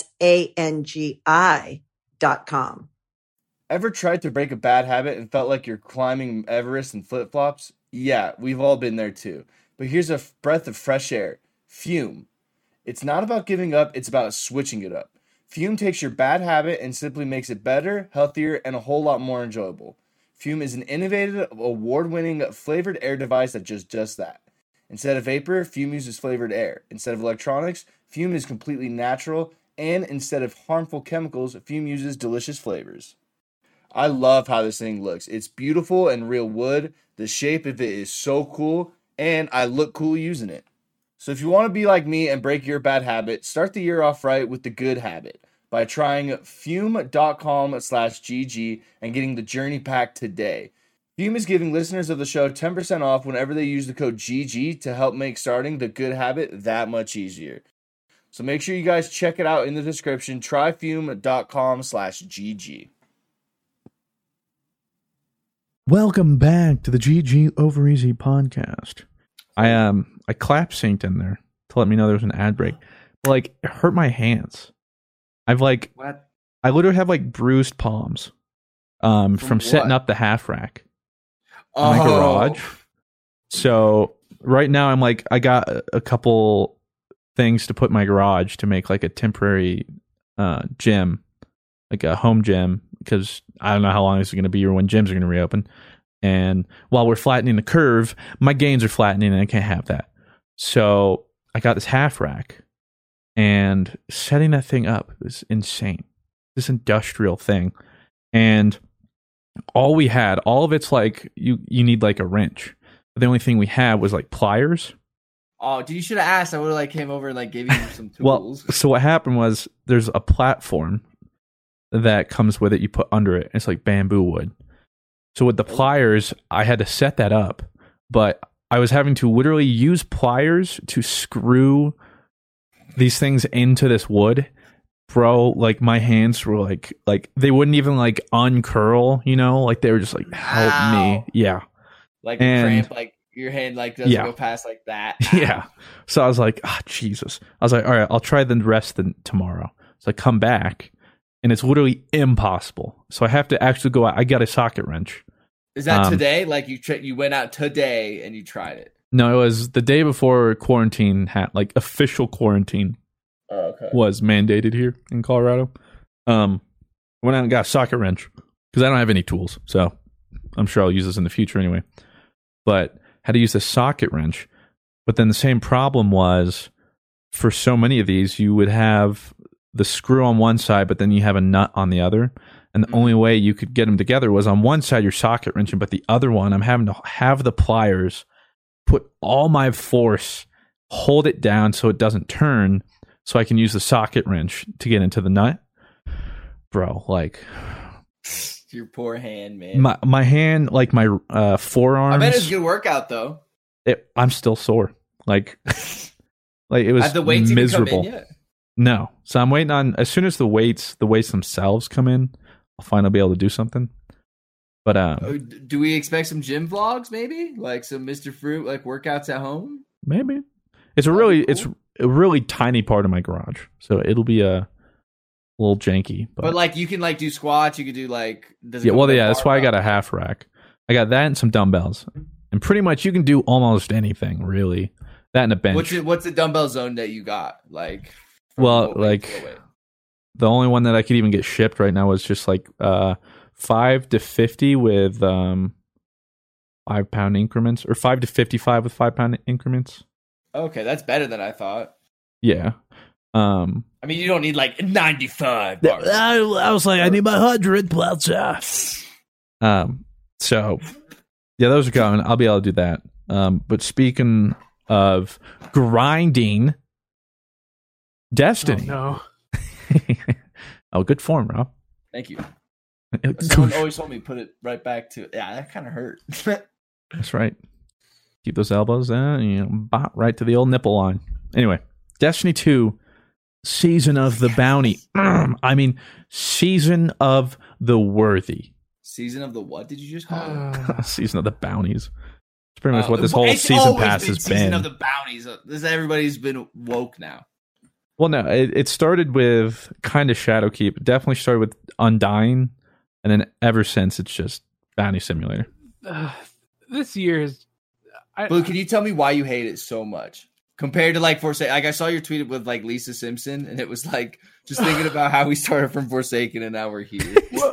ANGI.com. Ever tried to break a bad habit and felt like you're climbing Everest in flip-flops? Yeah, we've all been there too. But here's a breath of fresh air. Fume. It's not about giving up, it's about switching it up. Fume takes your bad habit and simply makes it better, healthier, and a whole lot more enjoyable. Fume is an innovative, award-winning flavored air device that does that. Instead of vapor, Fume uses flavored air. Instead of electronics, Fume is completely natural. And instead of harmful chemicals, Fume uses delicious flavors. I love how this thing looks. It's beautiful and real wood. The shape of it is so cool, and I look cool using it. So if you want to be like me and break your bad habit, start the year off right with the good habit by trying fume.com/GG and getting the journey pack today. Fume is giving listeners of the show 10% off whenever they use the code GG to help make starting the good habit that much easier. So make sure you guys check it out in the description. Try fume.com/GG. Welcome back to the GG Over Easy podcast. I clap synced in there to let me know there was an ad break. But like it hurt my hands. I've like what? I literally have like bruised palms from setting up the half rack in my garage. So right now I'm like I got a couple things to put in my garage to make like a temporary gym, like a home gym, because I don't know how long this is going to be or when gyms are going to reopen. And while we're flattening the curve, my gains are flattening and I can't have that. So I got this half rack, and setting that thing up was insane. This industrial thing. And all of it's like, you need like a wrench. But the only thing we had was like pliers. Oh, dude, you should have asked. I would have like came over and like gave you some tools. Well, so what happened was there's a platform that comes with it. You put under it. It's like bamboo wood. So with the pliers, I had to set that up, but I was having to literally use pliers to screw these things into this wood. Bro, like my hands were like they wouldn't even like uncurl, you know, like they were just like, help me. Yeah. Like a cramp, like your hand like doesn't go past like that. Yeah. So I was like, Jesus. I was like, all right, I'll try the rest tomorrow. So I come back and it's literally impossible. So I have to actually go out. I got a socket wrench. Is that today? Like you went out today and you tried it? No, it was the day before quarantine like official quarantine was mandated here in Colorado. Went out and got a socket wrench because I don't have any tools. So I'm sure I'll use this in the future anyway. But had to use the socket wrench. But then the same problem was for so many of these, you would have the screw on one side, but then you have a nut on the other. And the only way you could get them together was on one side you're socket wrenching, but the other one I'm having to have the pliers, put all my force, hold it down so it doesn't turn, so I can use the socket wrench to get into the nut. Bro, like your poor hand, man. My hand, like my forearms. I bet it's a good workout though. I'm still sore. Like it was Have the weights miserable. Even come in yet? No. So I'm waiting on, as soon as the weights themselves come in, I'll finally be able to do something. But do we expect some gym vlogs maybe? Like some Mr. Fruit like workouts at home? Maybe. It's a really tiny part of my garage. So it'll be a little janky. But like you can like do squats, you could do like that's why I got a half rack. I got that and some dumbbells. And pretty much you can do almost anything, really. That and a bench. What's the dumbbell zone that you got? Like well, like the only one that I could even get shipped right now was just like 5 to 50 with 5 pound increments, or 5 to 55 with 5 pound increments. Okay, that's better than I thought. Yeah. I mean, you don't need like 95 bars. I was like, I need my 100 plus. So yeah, those are coming. I'll be able to do that. But speaking of grinding, Destiny. Oh, no. Oh, good form, Rob. Thank you. Someone always told me put it right back to. Yeah, that kind of hurt. That's right. Keep those elbows in, right to the old nipple line. Anyway, Destiny 2, Season of the Bounty. I mean, Season of the Worthy. Season of the what did you just call it? Season of the Bounties. It's pretty much what this whole season pass has been. Season of the Bounties. Everybody's been woke now. Well, no, it started with kind of Shadowkeep. It definitely started with Undying, and then ever since it's just Bounty Simulator. This year is. Blue, can you tell me why you hate it so much compared to like Forsaken? Like I saw your tweet with like Lisa Simpson, and it was like just thinking about how we started from Forsaken and now we're here.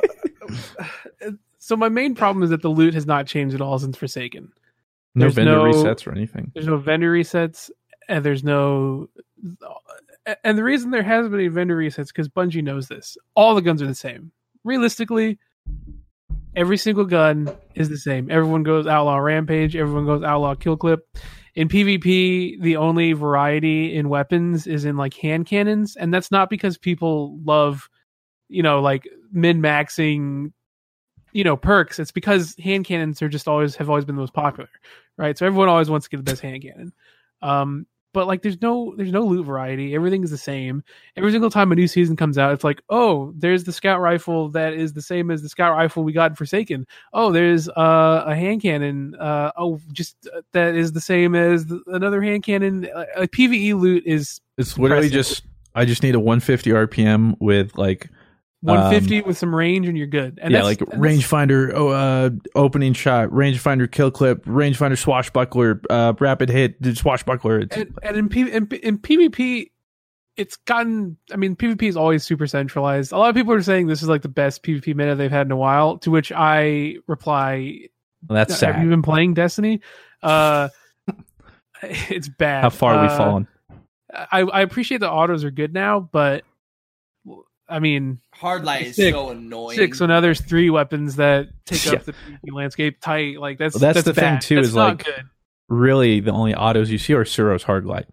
So my main problem is that the loot has not changed at all since Forsaken. No vendor resets or anything. There's no vendor resets, and there's no. And the reason there hasn't been any vendor resets because Bungie knows this. All the guns are the same. Realistically, every single gun is the same. Everyone goes Outlaw Rampage. Everyone goes Outlaw Kill Clip. In PvP, the only variety in weapons is in like hand cannons, and that's not because people love, like min-maxing, perks. It's because hand cannons are just have always been the most popular, right? So everyone always wants to get the best hand cannon. but like there's no loot variety. Everything is the same. Every single time a new season comes out, it's like, oh, there's the scout rifle that is the same as the scout rifle we got in Forsaken. Oh, there's a hand cannon. That is the same as another hand cannon. PvE loot is it's literally impressive. I just need a 150 RPM with like 150 with some range and you're good. And rangefinder, opening shot, rangefinder kill clip, rangefinder swashbuckler, rapid hit, swashbuckler. And in PvP, it's gotten. I mean, PvP is always super centralized. A lot of people are saying this is like the best PvP meta they've had in a while. To which I reply, well, that's sad. Have you been playing Destiny? It's bad. How far have we fallen? I appreciate the autos are good now, but I mean, Hardlight is so annoying. 6 when there's 3 weapons that take up the PvP landscape tight. Like that's the bad. thing too. That's is not like good. Really the only autos you see are Suros Hardlight,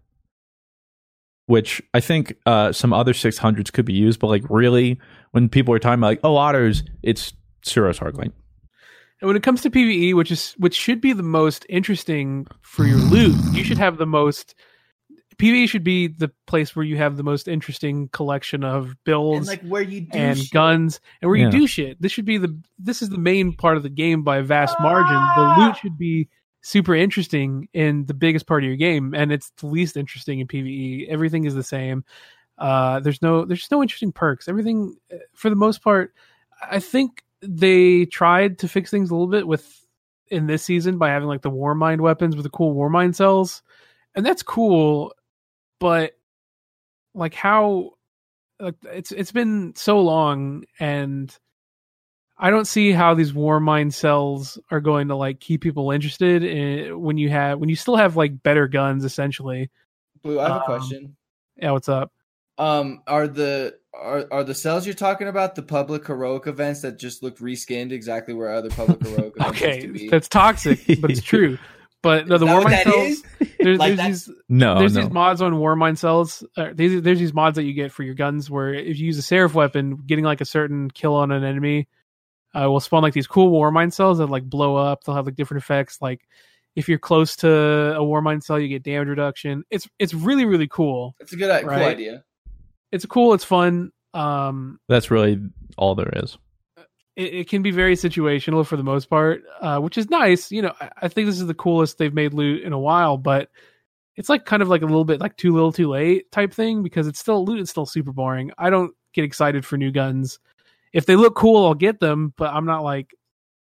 which I think some other 600s could be used, but like really when people are talking about like autos, it's Suros Hardlight. And when it comes to PvE, which should be the most interesting for your loot, you should have the most. PvE should be the place where you have the most interesting collection of builds and like where you do and shit. guns and where you do shit. This is the main part of the game by a vast margin. The loot should be super interesting in the biggest part of your game, and it's the least interesting in PvE. Everything is the same. There's just no interesting perks. Everything, for the most part, I think they tried to fix things a little bit in this season by having like the Warmind weapons with the cool Warmind cells, and that's cool. But like how it's been so long, and I don't see how these Warmind cells are going to like keep people interested when you still have like better guns essentially. Blue, I have a question. Yeah, what's up? Are the cells you're talking about the public heroic events that just look reskinned exactly where other public heroic events used to be? That's toxic, but it's true. But no, the Warmind cells. There's these mods on Warmind cells. There's these mods that you get for your guns where if you use a Seraph weapon, getting like a certain kill on an enemy will spawn like these cool Warmind cells that like blow up. They'll have like different effects. Like if you're close to a Warmind cell, you get damage reduction. It's really really cool. It's a good cool idea. It's cool. It's fun. That's really all there is. It can be very situational for the most part, which is nice. You know, I think this is the coolest they've made loot in a while, but it's like kind of like a little bit like too little too late type thing because it's still loot. It's still super boring. I don't get excited for new guns. If they look cool, I'll get them, but I'm not like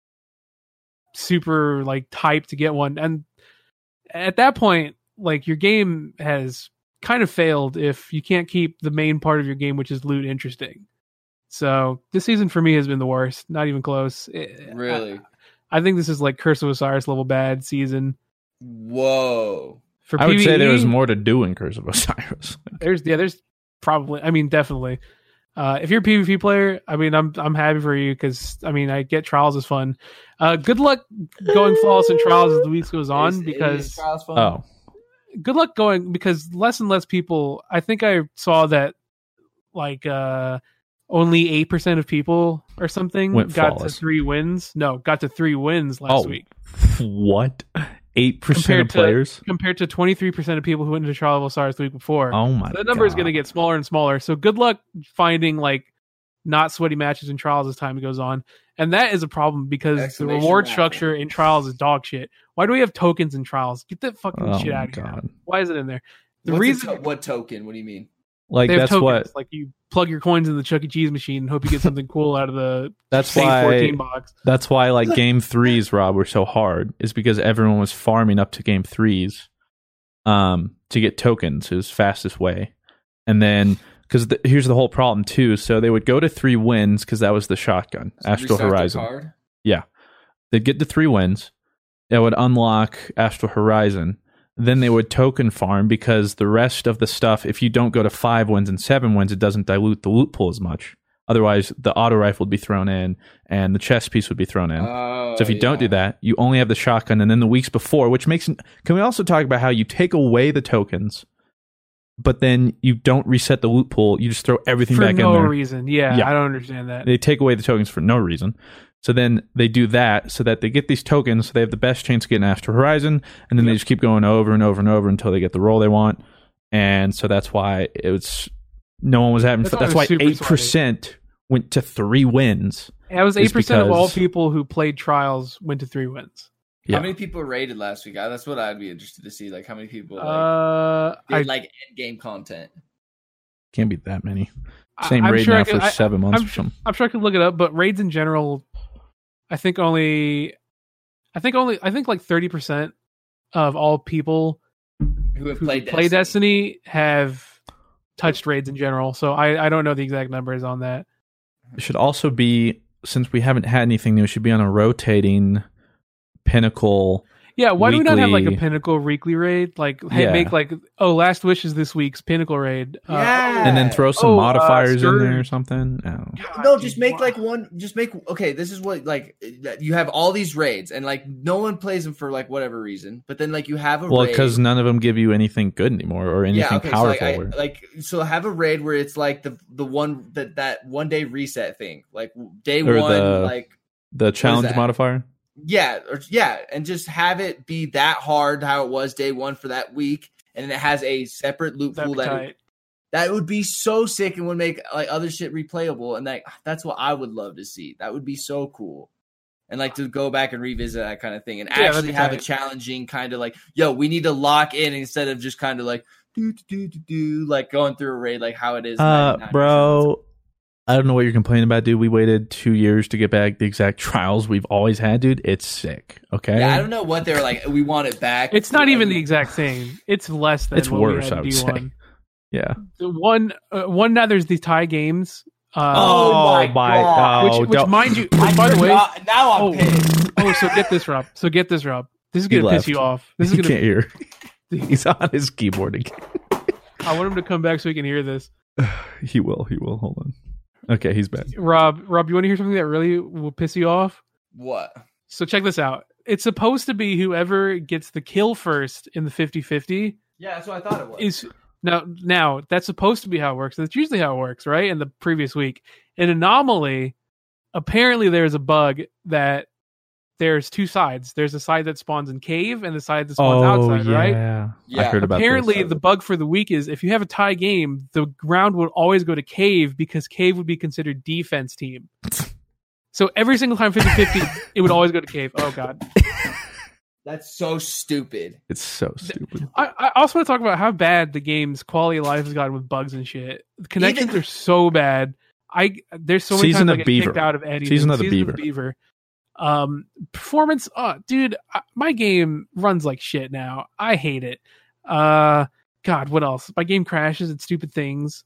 super like hyped to get one. And at that point, like your game has kind of failed if you can't keep the main part of your game, which is loot, interesting. So this season for me has been the worst. Not even close. Really? I think this is like Curse of Osiris level bad season. Whoa. For I would PvE, say there was more to do in Curse of Osiris. There's probably. I mean, definitely. If you're a PvP player, I mean, I'm happy for you because I mean, I get Trials is fun. Good luck going flawless in Trials as the weeks goes on because Trials fun? Oh, good luck going because less and less people. I think I saw that like only 8% of people or something got flawless. to 3 wins. No, got to 3 wins last week. What? 8% of players? Compared to 23% of people who went into Trial of Osiris the week before. Oh my god. That number is going to get smaller and smaller. So good luck finding like not sweaty matches in Trials as time goes on. And that is a problem because the reward structure in Trials is dog shit. Why do we have tokens in Trials? Get that fucking shit out of here. Why is it in there? What token? What do you mean? Like that's tokens. what Like you plug your coins in the Chuck E. Cheese machine and hope you get something cool out of the that's Saint why 14 box. That's why like game 3s, Rob, were so hard, is because everyone was farming up to game 3s to get tokens is fastest way. And then because here's the whole problem too, so they would go to 3 wins because that was the shotgun, so Astral Horizon. Yeah. They'd get to 3 wins. That would unlock Astral Horizon. Then they would token farm because the rest of the stuff, if you don't go to 5 wins and 7 wins, it doesn't dilute the loot pool as much. Otherwise, the auto rifle would be thrown in and the chest piece would be thrown in. So if you don't do that, you only have the shotgun. And then the weeks before, which makes... Can we also talk about how you take away the tokens, but then you don't reset the loot pool? You just throw everything back in there. For no reason. Yeah, I don't understand that. They take away the tokens for no reason. So then they do that so that they get these tokens, so they have the best chance of getting Astro Horizon, and then they just keep going over and over and over until they get the roll they want. And so that's why no one was having. That's why 8% went to 3 wins. It was 8% of all people who played Trials went to 3 wins. Yeah. How many people raided last week? That's what I'd be interested to see. Like, how many people did end game content? Can't be that many. Same raid now for 7 months. I'm sure I could look it up, but raids in general, I think like 30% of all people who have played Destiny have touched raids in general. So I don't know the exact numbers on that. It should also be, since we haven't had anything new, it should be on a rotating Pinnacle. Yeah, why do we not have like a Pinnacle weekly raid? Like, hey, make like, Last Wish is this week's Pinnacle raid. And then throw some modifiers in there or something. No, just make like one. Just make this is what like you have all these raids and like no one plays them for like whatever reason. But then like you have a raid because none of them give you anything good anymore or anything powerful. So have a raid where it's like the one that 1 day reset thing, like day or one, like the challenge modifier. Yeah, and just have it be that hard how it was day one for that week, and then it has a separate loot pool that would be so sick and would make like other shit replayable, and that's what I would love to see. That would be so cool, and like to go back and revisit that kind of thing, and actually have a challenging kind of like, we need to lock in instead of just kind of like do like going through a raid like how it is. Bro. I don't know what you're complaining about, dude. We waited 2 years to get back the exact Trials we've always had, dude. It's sick, okay? Yeah, I don't know what they're like. We want it back. It's not even the exact same. It's less than. It's worse, I would say. Yeah. The one now there's these tie games. My God. Which mind you, by the way, now I'm pissed. So get this, Rob. This is gonna piss you off. This is gonna can't hear. He's on his keyboard again. I want him to come back so he can hear this. He will. Hold on. Okay, he's back. Rob, you want to hear something that really will piss you off? What? So check this out. It's supposed to be whoever gets the kill first in the 50-50. Yeah, that's what I thought it was. Now that's supposed to be how it works. That's usually how it works, right? In the previous week. In Anomaly, apparently there's a bug that there's 2 sides. There's a side that spawns in cave and the side that spawns outside, right? Yeah. I heard about apparently, this. the bug for the week is if you have a tie game, the ground would always go to cave because cave would be considered defense team. So every single time 50-50, it would always go to cave. Oh, God. That's so stupid. It's so stupid. I also want to talk about how bad the game's quality of life has gotten with bugs and shit. The connections are so bad. There's so many times I get kicked out of anything. Season of the Beaver. Performance, dude, my game runs like shit now. I hate it. God, what else? My game crashes and stupid things.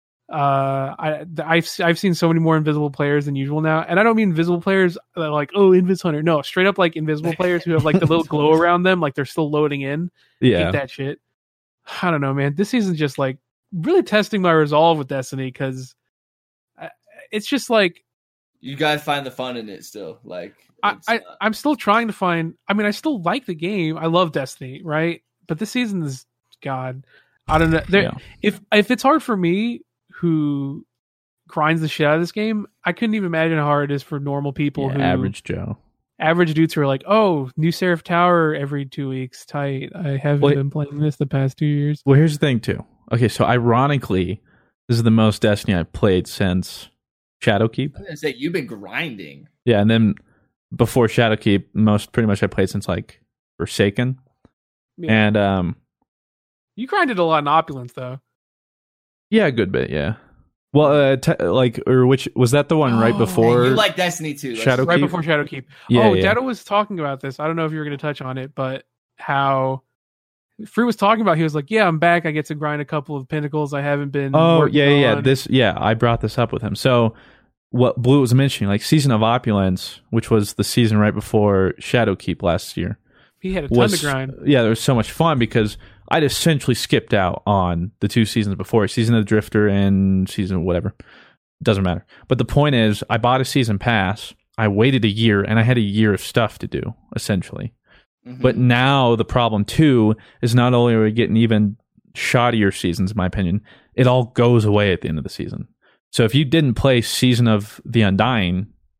I've seen so many more invisible players than usual now, and I don't mean invisible players that are like, Invis Hunter. No, straight up like invisible players who have like the little glow around them, like they're still loading in. Yeah, hate that shit. I don't know, man. This season's just like really testing my resolve with Destiny because it's just like. You guys find the fun in it still, like I'm still trying to find. I mean, I still like the game. I love Destiny, right? But this season is God. I don't know. If it's hard for me, who grinds the shit out of this game, I couldn't even imagine how hard it is for normal people. Who average Joe, dudes who are like, new Seraph Tower every 2 weeks. Tight. I haven't been playing this the past 2 years. Well, here's the thing too. Okay, so ironically, this is the most Destiny I've played since Shadowkeep. I was gonna say you've been grinding. Yeah, and then before Shadowkeep, pretty much I played since like Forsaken. Yeah. And you grinded a lot in Opulence though. Yeah, a good bit, yeah. Well, which was that the one right before? Man, you like Destiny 2. Shadowkeep? Right before Shadowkeep. Yeah, Dado was talking about this. I don't know if you were going to touch on it, but how Free was talking about, he was like, I'm back. I get to grind a couple of pinnacles I haven't been working on. I brought this up with him. So what Blue was mentioning, like Season of Opulence, which was the season right before Shadowkeep last year. He had a ton to grind. Yeah, there was so much fun because I'd essentially skipped out on the 2 seasons before, Season of the Drifter and Season of whatever. Doesn't matter. But the point is, I bought a season pass, I waited a year, and I had a year of stuff to do, essentially. Mm-hmm. But now the problem, too, is not only are we getting even shoddier seasons, in my opinion, it all goes away at the end of the season. So if you didn't play Season of the Undying,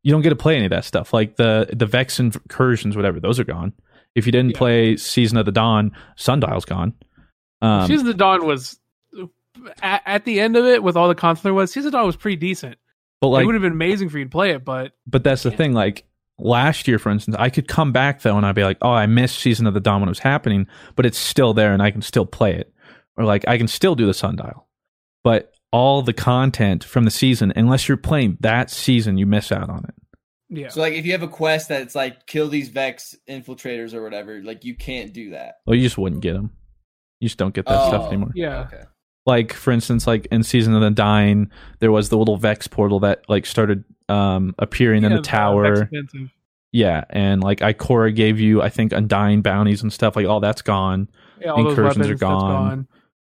you don't get to play any of that stuff. Like the Vex incursions, whatever, those are gone. If you didn't play Season of the Dawn, Sundial's gone. Season of the Dawn was at the end of it with all the content there was. Season of the Dawn was pretty decent. But like, it would have been amazing for you to play it, but that's the thing. Like last year, for instance, I could come back though, and I'd be like, "Oh, I missed Season of the Dawn when it was happening," but it's still there, and I can still play it, or like I can still do the Sundial. But all the content from the season, unless you're playing that season, you miss out on it. Yeah. So like, if you have a quest that's like kill these Vex infiltrators or whatever, like you can't do that. Well, you just wouldn't get them. You just don't get that stuff anymore. Yeah. Okay. Like, for instance, like in Season of the Dying, there was the little Vex portal that like started appearing in the tower. Yeah, and like Ikora gave you, I think, Undying bounties and stuff. Like all that's gone. Yeah, all incursions those weapons, are gone.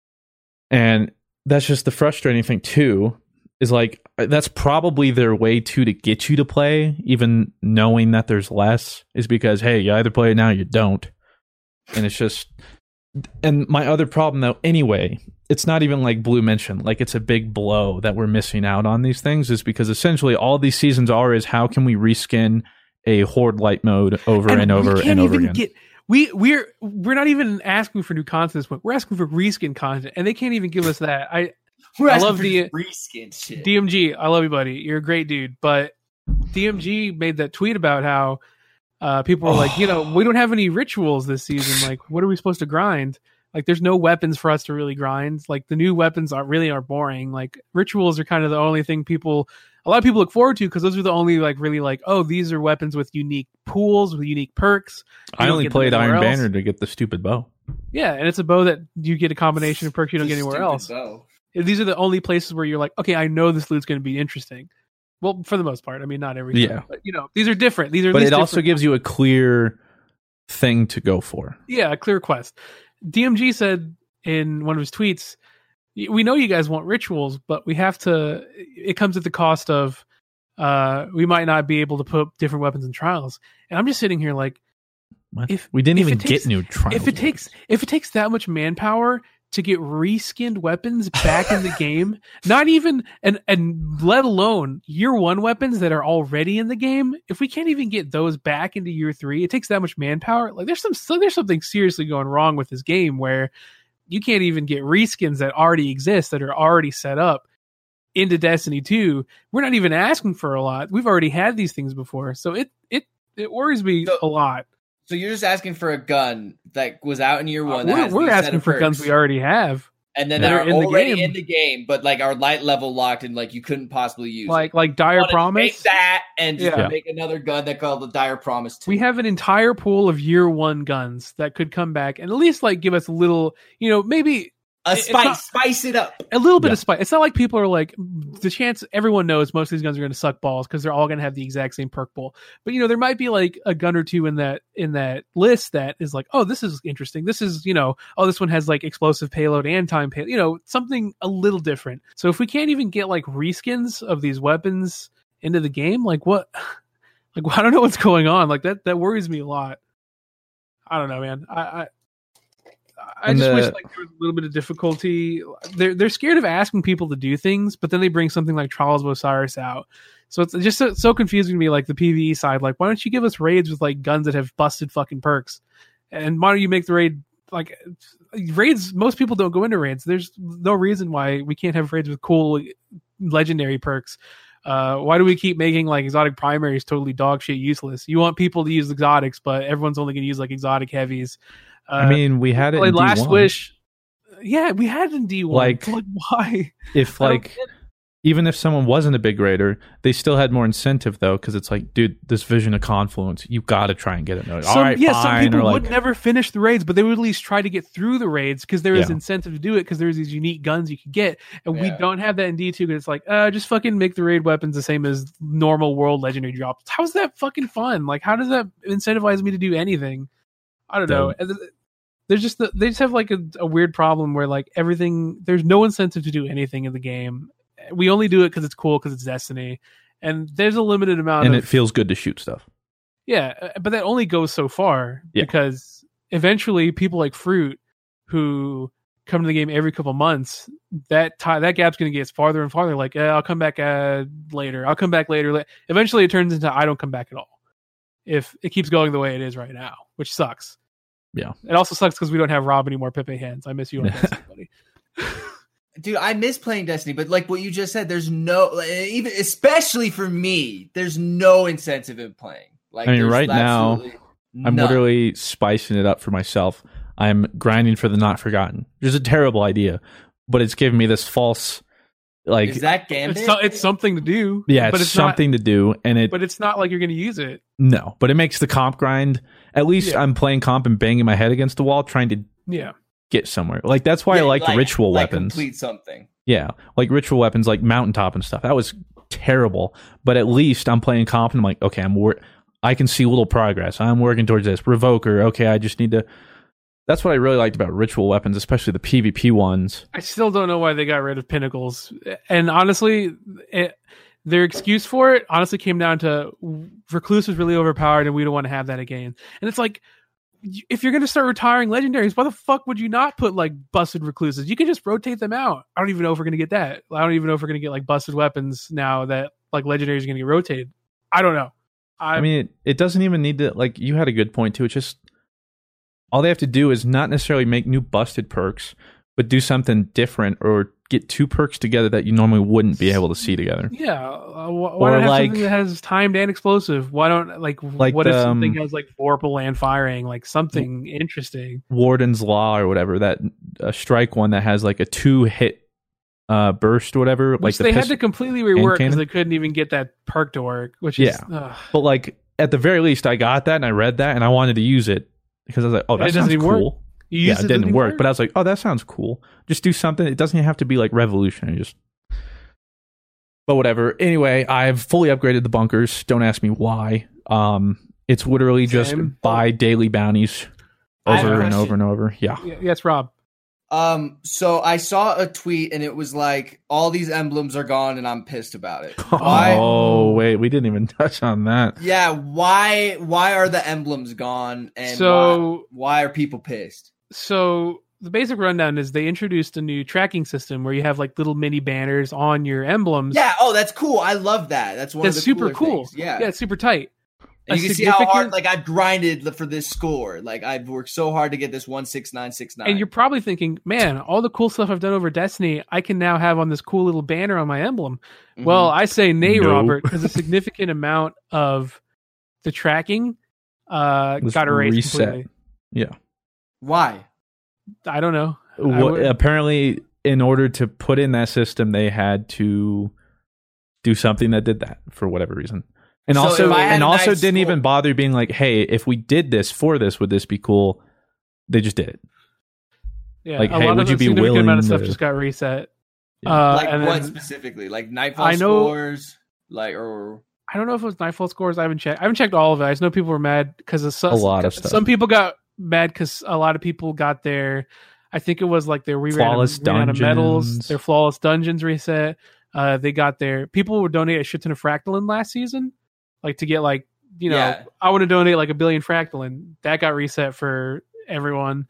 And that's just the frustrating thing too. Is like that's probably their way to get you to play, even knowing that there's less. Is because hey, you either play it now, or you don't, and it's just. And my other problem, though, anyway, it's not even like Blue mentioned, like it's a big blow that we're missing out on these things, is because essentially all these seasons are is how can we reskin a Horde light mode over and over and over again. We're not even asking for new content at this point. We're asking for reskin content, and they can't even give us that. I love the reskin shit. DMG. I love you, buddy. You're a great dude, but DMG made that tweet about how. People were like, we don't have any rituals this season. Like, what are we supposed to grind? Like, there's no weapons for us to really grind. Like, the new weapons are boring. Like, rituals are kind of the only thing a lot of people look forward to because those are the only like really like, oh, these are weapons with unique pools with unique perks. I only played Iron Banner to get the stupid bow. Yeah, and it's a bow that you get a combination of perks you don't get anywhere else. Bow. These are the only places where you're like, okay, I know this loot's going to be interesting. Well, for the most part, I mean, not everything. Yeah, but these are different. But it also gives you a clear thing to go for. Yeah, a clear quest. DMG said in one of his tweets, "We know you guys want rituals, but we have to. It comes at the cost of we might not be able to put different weapons in trials." And I'm just sitting here like, if we didn't even get new trials, if it takes that much manpower to get reskinned weapons back in the game, not even and let alone year one weapons that are already in the game, if we can't even get those back into year 3, it takes that much manpower. Like there's something seriously going wrong with this game where you can't even get reskins that already exist, that are already set up into Destiny 2. We're not even asking for a lot. We've already had these things before. So it worries me a lot. So you're just asking for a gun that was out in year 1. We're asking for guns we already have, and then they're already in the game, but like are light level locked and like you couldn't possibly use. Like Dire Promise, make that and just make another gun that called the Dire Promise 2. We have an entire pool of year 1 guns that could come back and at least like give us a little, maybe. Spice it up. A little bit of spice. It's not like people are like, the chance everyone knows most of these guns are going to suck balls because they're all going to have the exact same perk pool. But, there might be like a gun or two in that list that is like, oh, this is interesting. This is, oh, this one has like explosive payload and time payload, something a little different. So if we can't even get like reskins of these weapons into the game, like what? Like, I don't know what's going on. Like that worries me a lot. I don't know, man. I just wish like there was a little bit of difficulty. They're scared of asking people to do things, but then they bring something like Trials of Osiris out. So it's just so confusing to me, like the PvE side. Like, why don't you give us raids with like guns that have busted fucking perks? And why don't you make the raid like raids? Most people don't go into raids. There's no reason why we can't have raids with cool legendary perks. Why do we keep making like exotic primaries totally dog shit useless? You want people to use exotics, but everyone's only going to use like exotic heavies. I mean, we had it in Last D1. Wish. Yeah, we had it in D1. Like why? If like, even if someone wasn't a big raider, they still had more incentive though, because it's like, dude, this Vision of Confluence, you got to try and get it. Like, all right, fine. Some people or would like, never finish the raids, but they would at least try to get through the raids because there is incentive to do it because there's these unique guns you could get, and we don't have that in D2 because it's like, just fucking make the raid weapons the same as normal world legendary drops. How's that fucking fun? Like, how does that incentivize me to do anything? I don't know. They just have like a weird problem where like everything, there's no incentive to do anything in the game. We only do it because it's cool, because it's Destiny, and there's a limited amount and it feels good to shoot stuff. Yeah, but that only goes so far because eventually people like Fruit, who come to the game every couple months, that gap's going to get farther and farther. Like, I'll come back later. I'll come back later. Eventually, it turns into I don't come back at all. If it keeps going the way it is right now, which sucks. Yeah. It also sucks because we don't have Rob anymore. Pepe hands. I miss you on Destiny, buddy. Dude, I miss playing Destiny, but like what you just said, there's no, even especially for me, there's no incentive in playing. Like, I mean, right now, I'm none. literally spicing it up for myself. I'm grinding for the Not Forgotten. It's a terrible idea, but it's giving me this false, like, is that Gambit? It's something to do. Yeah, but it's something to do, but it's not like you're going to use it. No, but it makes the comp grind. At least I'm playing comp and banging my head against the wall, trying to get somewhere. Like, that's why I like ritual weapons. Complete something. Yeah, like ritual weapons, like mountaintop and stuff. That was terrible, but at least I'm playing comp and I'm like, okay, I can see little progress. I'm working towards this. Revoker, okay, I just need to. That's what I really liked about ritual weapons, especially the PvP ones. I still don't know why they got rid of Pinnacles. And honestly, their excuse for it honestly came down to Recluse was really overpowered and we don't want to have that again. And it's like, if you're going to start retiring legendaries, why the fuck would you not put like busted Recluses? You can just rotate them out. I don't even know if we're going to get that. I don't even know if we're going to get like busted weapons now that like legendaries are going to get rotated. I don't know. I mean, it doesn't even need to, like, you had a good point too. It's just, all they have to do is not necessarily make new busted perks, but do something different or get two perks together that you normally wouldn't be able to see together. Yeah. Why not have something that has timed and explosive? Why don't, what if something has like Vorpal and firing, like something interesting? Warden's Law or whatever, that strike one that has like a 2-hit burst or whatever. Which they had to completely rework because they couldn't even get that perk to work, which is... But like, at the very least, I got that and I read that and I wanted to use it because I was like, oh, that sounds cool. It didn't work, but I was like, oh, that sounds cool. Just do something. It doesn't have to be like revolutionary. But whatever. Anyway, I've fully upgraded the bunkers. Don't ask me why. It's literally just buy daily bounties over and over and over. Yeah. Yes, Rob. So I saw a tweet and it was like, all these emblems are gone and I'm pissed about it. Why? Oh, wait, we didn't even touch on that. Yeah. Why are the emblems gone? And why are people pissed? So the basic rundown is they introduced a new tracking system where you have like little mini banners on your emblems. Yeah. Oh, that's cool. I love that. That's super cool. Things. Yeah. It's super tight. And you can see how hard, like, I've grinded for this score. Like, I've worked so hard to get this 16969. And you're probably thinking, man, all the cool stuff I've done over Destiny, I can now have on this cool little banner on my emblem. Mm-hmm. Well, I say nay, Robert, because a significant amount of the tracking got erased completely. Yeah. Why? I don't know. Apparently, in order to put in that system, they had to do something that did that for whatever reason. And also didn't even bother being like, hey, if we did this for this, would this be cool? They just did it. Yeah, like, hey, would you be willing? Amount of stuff just got reset. Yeah. Like what specifically? Like Nightfall scores? Like, or I don't know if it was Nightfall scores. I haven't checked all of it. I just know people were mad because of a lot of stuff. Some people got mad because a lot of people got their, I think it was like their flawless ran out of medals, their flawless dungeons reset. They got their, people would donate a shit ton of Fractalin last season, like to get like, I want to donate like 1 billion Fractalin. That got reset for everyone.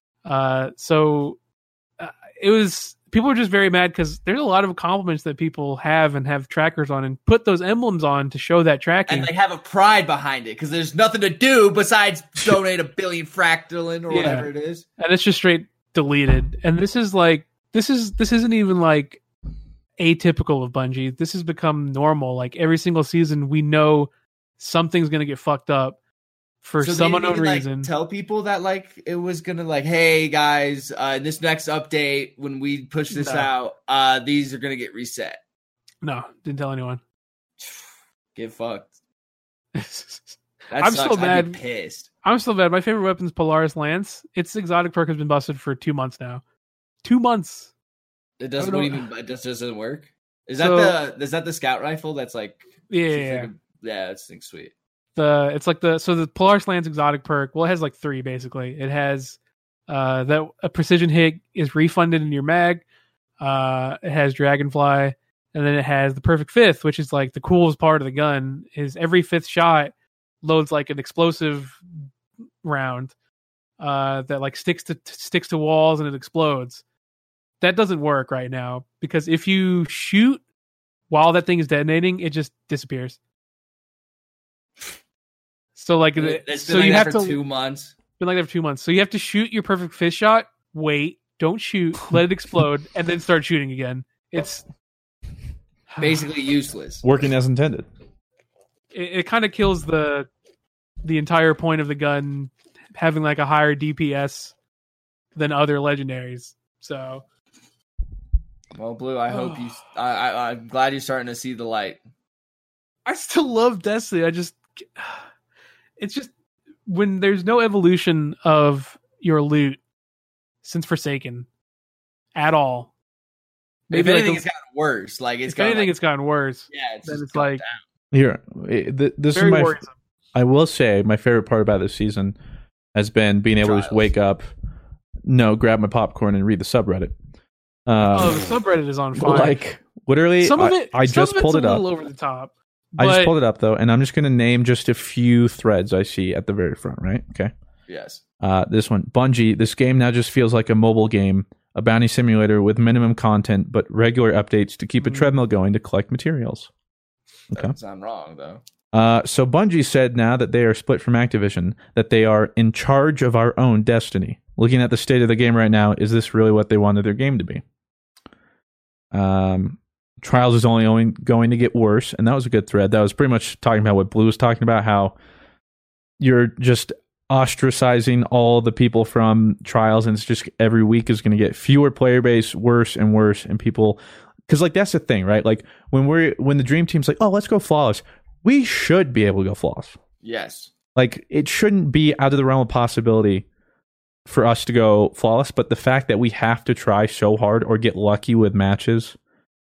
So it was, people were just very mad because there's a lot of accomplishments that people have and have trackers on and put those emblems on to show that tracking. And they have a pride behind it because there's nothing to do besides donate 1 billion Fractalin or whatever it is. And it's just straight deleted. And this isn't even like atypical of Bungie. This has become normal. Like every single season, we know something's going to get fucked up for some unknown reason. Like, tell people that like it was gonna like, hey guys, in this next update when we push this out, these are gonna get reset. No, didn't tell anyone. Get fucked. I'm still mad. I'd be pissed. I'm still mad. My favorite weapon is Polaris Lance. Its exotic perk has been busted for 2 months now. 2 months. It doesn't. What do you mean? It just doesn't work. Is that the scout rifle? That's like yeah. That thing's sweet. The Polaris Lance exotic perk. Well, it has like 3 basically. It has that a precision hit is refunded in your mag. It has Dragonfly, and then it has the perfect fifth, which is like the coolest part of the gun. Is every 5th shot loads like an explosive round. that like sticks to walls and it explodes. That doesn't work right now because if you shoot while that thing is detonating, it just disappears. So like, so you have to 2 months. Been like that for 2 months. So you have to shoot your perfect fist shot. Wait, don't shoot. Let it explode, and then start shooting again. It's basically useless. Working as intended. It kind of kills the entire point of the gun having like a higher DPS than other legendaries. So, well, Blue, I hope you. I'm glad you're starting to see the light. I still love Destiny. It's just when there's no evolution of your loot since Forsaken at all. Maybe if anything, it's gotten worse. Like it's gotten worse. Yeah, it's like down. Here. This is my. Worrisome. I will say my favorite part about this season has been being able to just wake up, grab my popcorn and read the subreddit. The subreddit is on fire. Like literally, some of it. I just pulled it up. A little over the top. I just pulled it up though, and I'm just going to name just a few threads I see at the very front. Right? Okay. Yes. This one, Bungie. This game now just feels like a mobile game, a bounty simulator with minimum content but regular updates to keep a treadmill going to collect materials. Okay. Doesn't sound wrong though. So Bungie said now that they are split from Activision, that they are in charge of our own destiny. Looking at the state of the game right now, is this really what they wanted their game to be? Trials is only going to get worse, and that was a good thread. That was pretty much talking about what Blue was talking about, how you're just ostracizing all the people from Trials, and it's just every week is going to get fewer player base, worse and worse, and people... Because like that's the thing, right? Like when the dream team's like, oh, let's go flawless. We should be able to go flawless. Yes. Like it shouldn't be out of the realm of possibility for us to go flawless, but the fact that we have to try so hard or get lucky with matches,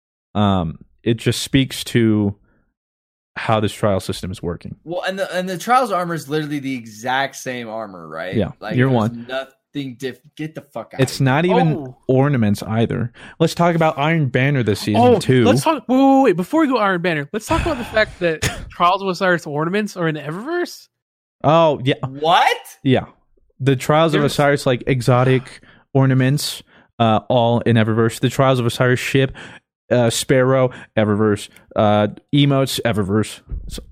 it just speaks to how this trial system is working. Well, and the trials armor is literally the exact same armor, right? Yeah. Like year one. Nothing different. Get the fuck out. It's not even ornaments either. Let's talk about Iron Banner this season too. Let's talk. Wait! Before we go Iron Banner, let's talk about the fact that Trials of Osiris ornaments are in Eververse. Oh yeah. What? Yeah. The Trials of Osiris, like exotic ornaments, all in Eververse. The Trials of Osiris ship, Sparrow, Eververse, emotes, Eververse. So,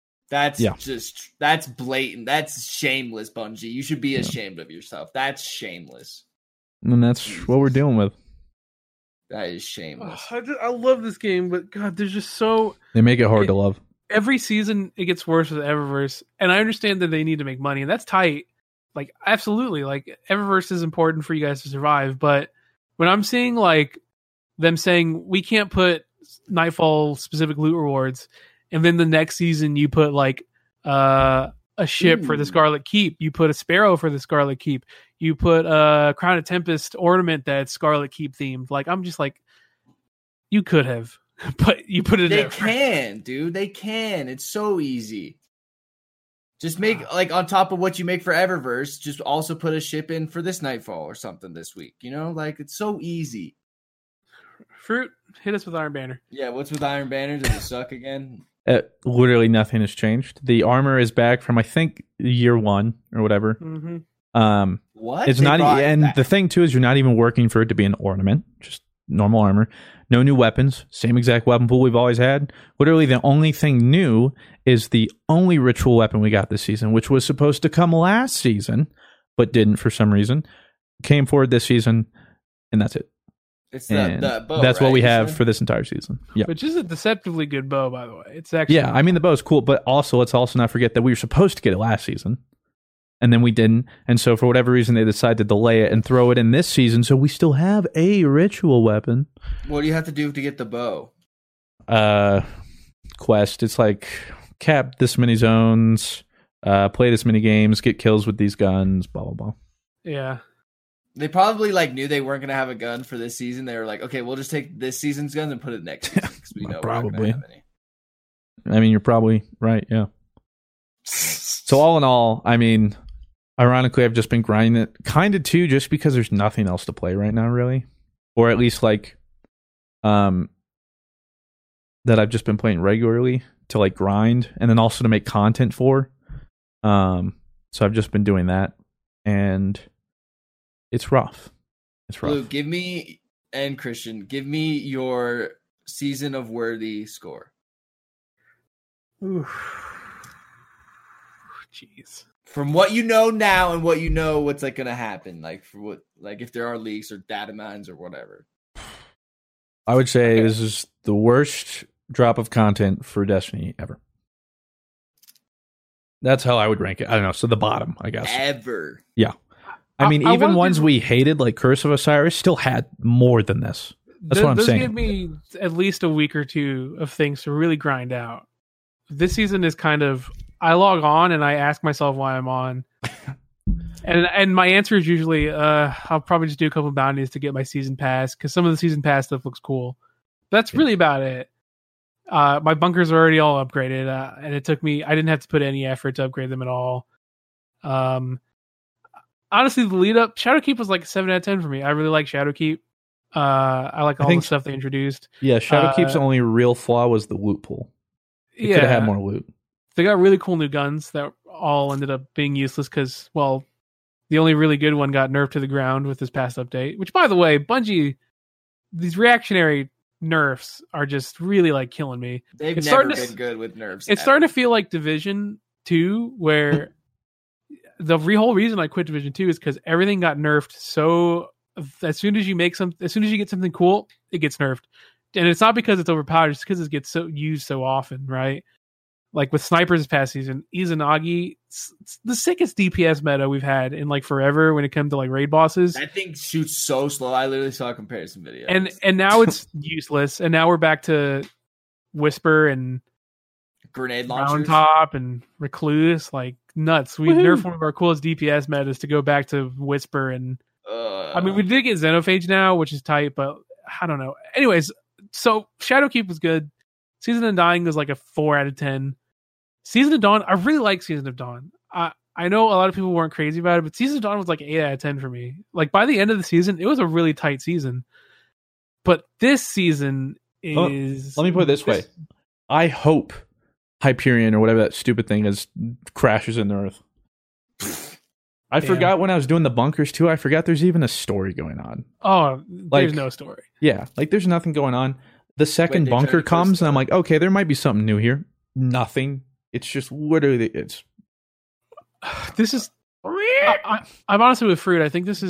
that's blatant. That's shameless, Bungie. You should be ashamed of yourself. That's shameless. And that's what we're dealing with. That is shameless. I love this game, but God, there's just so... They make it hard to love. Every season, it gets worse with Eververse, and I understand that they need to make money, and that's tight. Like, absolutely. Like, Eververse is important for you guys to survive, but when I'm seeing, like, them saying, we can't put Nightfall-specific loot rewards, and then the next season you put, like, a ship for the Scarlet Keep, you put a Sparrow for the Scarlet Keep, you put a Crown of Tempest ornament that's Scarlet Keep themed. Like, I'm just like, you could have, but you put it in. They can, dude. They can. It's so easy. Just make, like, on top of what you make for Eververse, just also put a ship in for this Nightfall or something this week. You know, like, it's so easy. Fruit, hit us with Iron Banner. Yeah, what's with Iron Banner? Does it suck again? Literally nothing has changed. The armor is back from, I think, year one or whatever. Mm-hmm. What? It's not, and the thing too is you're not even working for it to be an ornament. Just normal armor. No new weapons. Same exact weapon pool we've always had. Literally, the only thing new is the only ritual weapon we got this season, which was supposed to come last season, but didn't for some reason. Came forward this season, and that's it. It's the bow. That's what we have for this entire season. Yeah, which is a deceptively good bow, by the way. It's actually I mean the bow is cool, but also let's also not forget that we were supposed to get it last season, and then we didn't. And so for whatever reason, they decided to delay it and throw it in this season. So we still have a ritual weapon. What do you have to do to get the bow? Quest. It's like cap this many zones, play this many games, get kills with these guns, blah blah blah. Yeah. They probably knew they weren't going to have a gun for this season. They were like, okay, we'll just take this season's guns and put it next season because we know probably. We're not going to have any. I mean, you're probably right. Yeah. So all in all, I mean, ironically, I've just been grinding it kind of too, just because there's nothing else to play right now, really, or at least that I've just been playing regularly to grind and then also to make content for. So I've just been doing that. and it's rough. It's rough. Luke, and Christian, give me your season of worthy score. Jeez. From what you know now and what you know what's like going to happen, like for what, like if there are leaks or data mines or whatever. I would say this is the worst drop of content for Destiny ever. That's how I would rank it. I don't know. So the bottom, I guess. Ever. Yeah. I mean, even ones we hated, like Curse of Osiris, still had more than this. That's what I'm saying. This gave me at least a week or two of things to really grind out. This season is kind of, I log on and I ask myself why I'm on. and my answer is usually, I'll probably just do a couple bounties to get my season pass, because some of the season pass stuff looks cool. That's really about it. My bunkers are already all upgraded, and it took me, I didn't have to put any effort to upgrade them at all. Honestly, the lead up, Shadowkeep was like 7 out of 10 for me. I really like Shadowkeep. I like all the stuff they introduced. Yeah, Shadowkeep's only real flaw was the loot pool. It could have had more loot. They got really cool new guns that all ended up being useless because, well, the only really good one got nerfed to the ground with this past update. Which, by the way, Bungie, these reactionary nerfs are just really like killing me. They've never been good with nerfs. It's starting to feel like Division 2, where the whole reason I quit Division 2 is because everything got nerfed. So as soon as you get something cool, it gets nerfed. And it's not because it's overpowered, it's because it gets used so often, right? Like with snipers this past season, Izanagi, it's the sickest DPS meta we've had in like forever when it comes to like raid bosses. That thing shoots so slow. I literally saw a comparison video. And now it's useless. And now we're back to Whisper and grenade launchers, Top and Recluse, like nuts. We nerfed one of our coolest DPS metas to go back to Whisper, and I mean we did get Xenophage now, which is tight, but I don't know. Anyways, so Shadowkeep was good. Season of Dying was like a 4 out of 10. Season of Dawn, I really like Season of Dawn. I know a lot of people weren't crazy about it, but Season of Dawn was like 8 out of 10 for me. Like by the end of the season, it was a really tight season. But this season is... Let me put it this way. I hope Hyperion or whatever that stupid thing is crashes in the earth. I forgot when I was doing the bunkers too. I forgot there's even a story going on. Oh, there's no story. Yeah, like there's nothing going on. The second bunker comes and I'm like, okay, there might be something new here. Nothing. It's just literally this is. I'm honestly with Fruit. I think this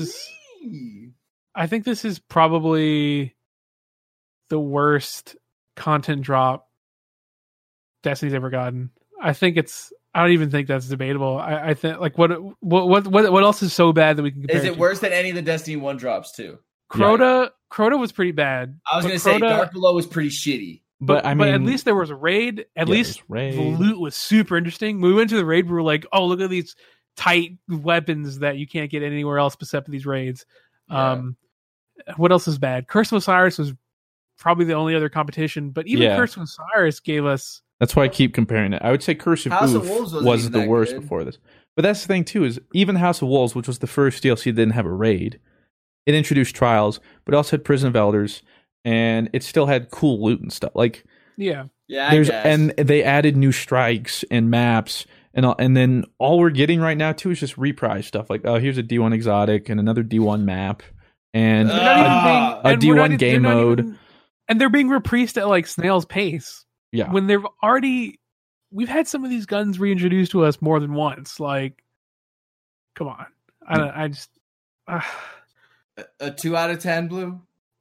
is probably the worst content drop Destiny's ever gotten. I don't even think that's debatable. I think like what else is so bad that we can compare? Is it worse than any of the Destiny 1 drops too? Crota was pretty bad. I was going to say Dark Below was pretty shitty. But I mean, at least there was a raid. At least the loot was super interesting. When we went to the raid, we were like, "Oh, look at these tight weapons that you can't get anywhere else except these raids." Yeah. What else is bad? Curse of Osiris was probably the only other competition, but even Curse of Osiris gave us. That's why I keep comparing it. I would say Curse of Wolves was the worst before this. But that's the thing too, is even House of Wolves, which was the first DLC that didn't have a raid, it introduced trials, but it also had Prison of Elders, and it still had cool loot and stuff. Like and they added new strikes and maps, and then all we're getting right now too is just reprise stuff. Like, oh, here's a D1 exotic and another D1 map and a D1 game mode, and they're being repriced at like snail's pace. Yeah, when we've had some of these guns reintroduced to us more than once. Like, come on, I just. A 2 out of 10, Blue?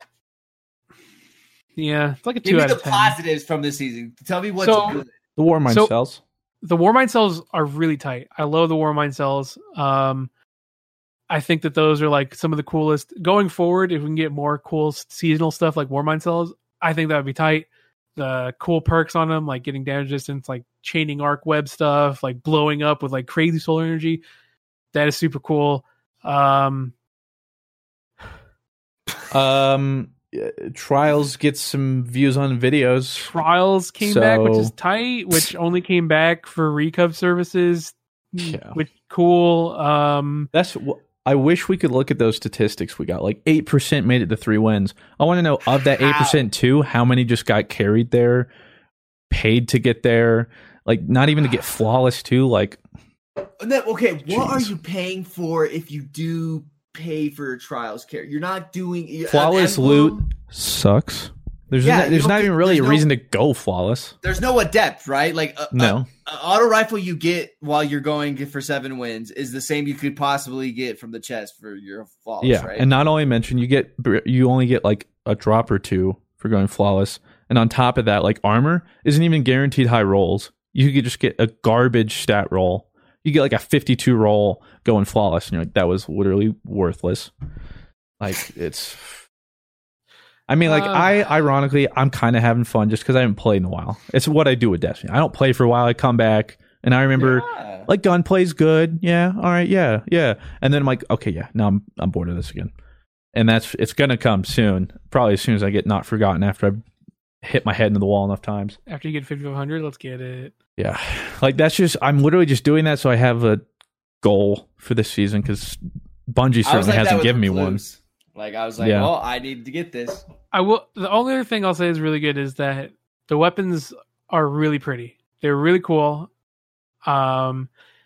Yeah, it's like a 2 out of 10. Give me the positives from this season. Tell me what's good. The Warmind cells. The Warmind cells are really tight. I love the Warmind cells. I think that those are like some of the coolest. Going forward, if we can get more cool seasonal stuff like Warmind cells, I think that would be tight. The cool perks on them, like getting damage distance, like chaining arc web stuff, like blowing up with like crazy solar energy. That is super cool. Trials get some views on videos. Trials came back, which is tight, which only came back for Recov services. Yeah. Which cool. I wish we could look at those statistics we got. Like 8% made it to 3 wins. I want to know of that 8% too, how many just got carried there, paid to get there, like not even to get flawless too. Like Okay, what are you paying for if you do pay for your trials care? You're not doing flawless loot sucks. There's not even really a reason to go flawless. There's no adept, right? Like no. An auto rifle you get while you're going for 7 wins is the same you could possibly get from the chest for your flawless. Yeah, right? And not only mention you only get like a drop or 2 for going flawless, and on top of that, like armor isn't even guaranteed high rolls. You could just get a garbage stat roll. You get like a 52 roll going flawless, and you're like, that was literally worthless. Like it's. I mean, like ironically, I'm kind of having fun just because I haven't played in a while. It's what I do with Destiny. I don't play for a while. I come back and I remember like gunplay's good. Yeah. All right. Yeah. Yeah. And then I'm like, okay, yeah, now I'm bored of this again. And it's going to come soon. Probably as soon as I get Not Forgotten after I've hit my head into the wall enough times. After you get 5,500, let's get it. Yeah. Like I'm literally just doing that so I have a goal for this season because Bungie certainly hasn't given me one. Like I was like, well, I need to get this. I will. The only other thing I'll say is really good is that the weapons are really pretty. They're really cool. I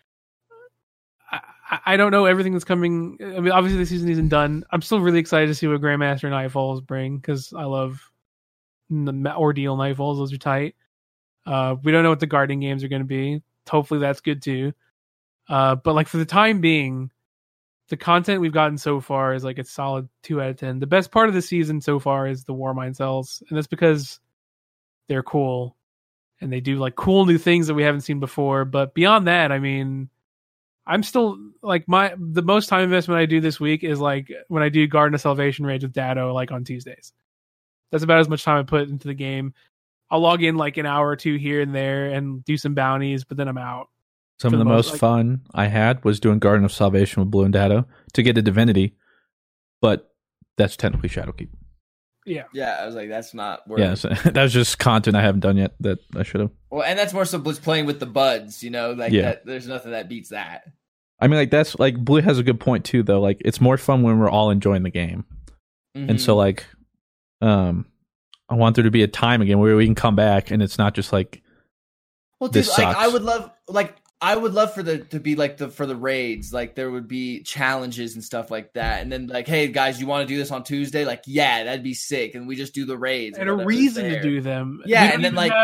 don't know everything that's coming. I mean, obviously the season isn't done. I'm still really excited to see what Grandmaster Nightfalls bring because I love the Ordeal Nightfalls. Those are tight. We don't know what the guarding games are going to be. Hopefully that's good too. But like for the time being, the content we've gotten so far is like a solid 2 out of 10. The best part of the season so far is the Warmind cells, and that's because they're cool and they do like cool new things that we haven't seen before. But beyond that, I mean, I'm still like the most time investment I do this week is like when I do Garden of Salvation raids with Dado like on Tuesdays. That's about as much time I put into the game. I'll log in like an hour or 2 here and there and do some bounties, but then I'm out. Some of the most fun I had was doing Garden of Salvation with Blue and Dado to get a divinity, but that's technically Shadowkeep. Yeah. Yeah, I was like, that's not worth Yeah, so that was just content I haven't done yet that I should have. Well, and that's more so just playing with the buds, like that. There's nothing that beats that. I mean, like that's like Blue has a good point too, though. Like it's more fun when we're all enjoying the game, and so like, I want there to be a time again where we can come back and it's not just like, well, dude, this sucks. I would love for for the raids, like there would be challenges and stuff like that, and then like, hey guys, you want to do this on Tuesday? Like, yeah, that'd be sick, and we just do the raids and a reason to do them. Yeah, and then like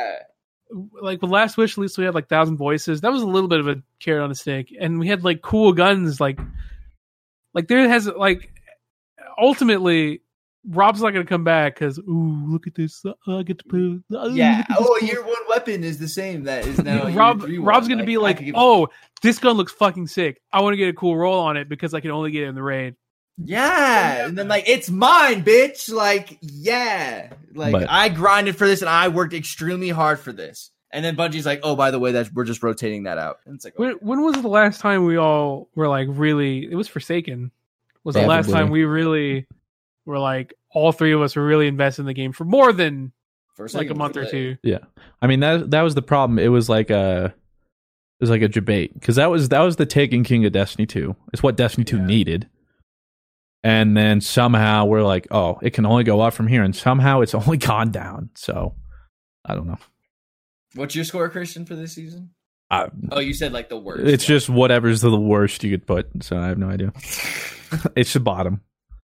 with Last Wish, at least we had like 1,000 voices. That was a little bit of a carrot on a stick, and we had like cool guns. Like there has like ultimately. Rob's not going to come back because, look at this. I get to play. Yeah. Year 1 weapon is the same. That is now. Rob's going to be like, this gun looks fucking sick. I want to get a cool roll on it because I can only get it in the raid. Yeah. And then, like, it's mine, bitch. Like, yeah. Like, I grinded for this and I worked extremely hard for this. And then Bungie's like, oh, by the way, we're just rotating that out. And it's like, okay. When was the last time we all were like really? It was Forsaken. Was the last time we really. Where like all 3 of us were really invested in the game for more than like a month or 2. Yeah, I mean that was the problem. It was like a debate because that was the Taken King of Destiny 2. It's what Destiny 2 needed, and then somehow we're like, oh, it can only go up from here, and somehow it's only gone down. So I don't know. What's your score, Christian, for this season? You said like the worst. It's just whatever's the worst you could put. So I have no idea. It's the bottom.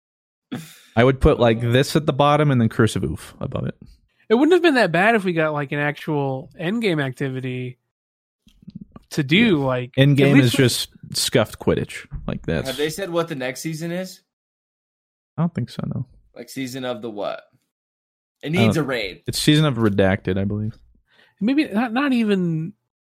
I would put like this at the bottom and then Curse of Oof above it. It wouldn't have been that bad if we got like an actual endgame activity to do. Like endgame is just scuffed Quidditch. Like that. Have they said what the next season is? I don't think so. No. Like season of the what? It needs a raid. It's season of Redacted, I believe. Maybe not even.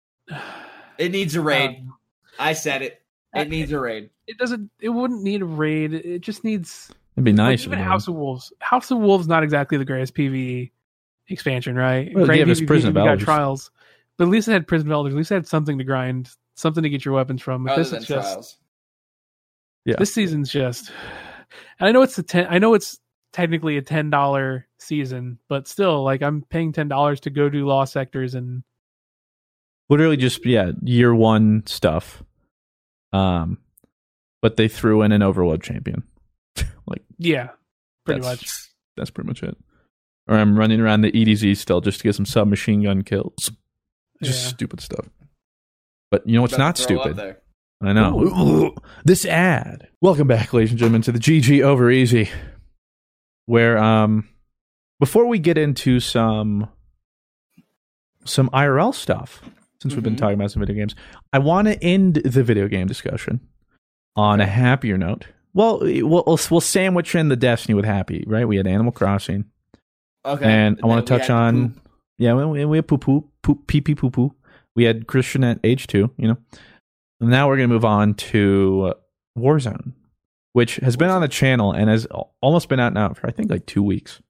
It needs a raid. I said it. It needs a raid. It doesn't. It wouldn't need a raid. It just needs. It'd be nice. Even House of Wolves. House of Wolves not exactly the greatest PvE expansion, right? Well, great PvE, Prison of Elders. Got trials, but at least it had Prison of Elders. At least it had something to grind, something to get your weapons from. But this is just trials. Yeah. This season's just. And I know it's I know it's technically a $10 season, but still, like I'm paying $10 to go do Lost Sectors and. Literally just year 1 stuff. But they threw in an Overload champion. Like pretty much. That's pretty much it. Or I'm running around the EDZ still just to get some submachine gun kills. Just stupid stuff. But you know what's not stupid? I know. Ooh, this ad. Welcome back, ladies and gentlemen, to the GG Over Easy, where before we get into some IRL stuff, since we've been talking about some video games, I want to end the video game discussion on a happier note. Well, we'll sandwich in the Destiny with happy, right? We had Animal Crossing. Okay. And I want to touch on... Yeah, we had pee-pee poo-poo. We had Christian at age 2, you know. And now we're going to move on to Warzone, which has been on the channel and has almost been out now for, I think, like 2 weeks.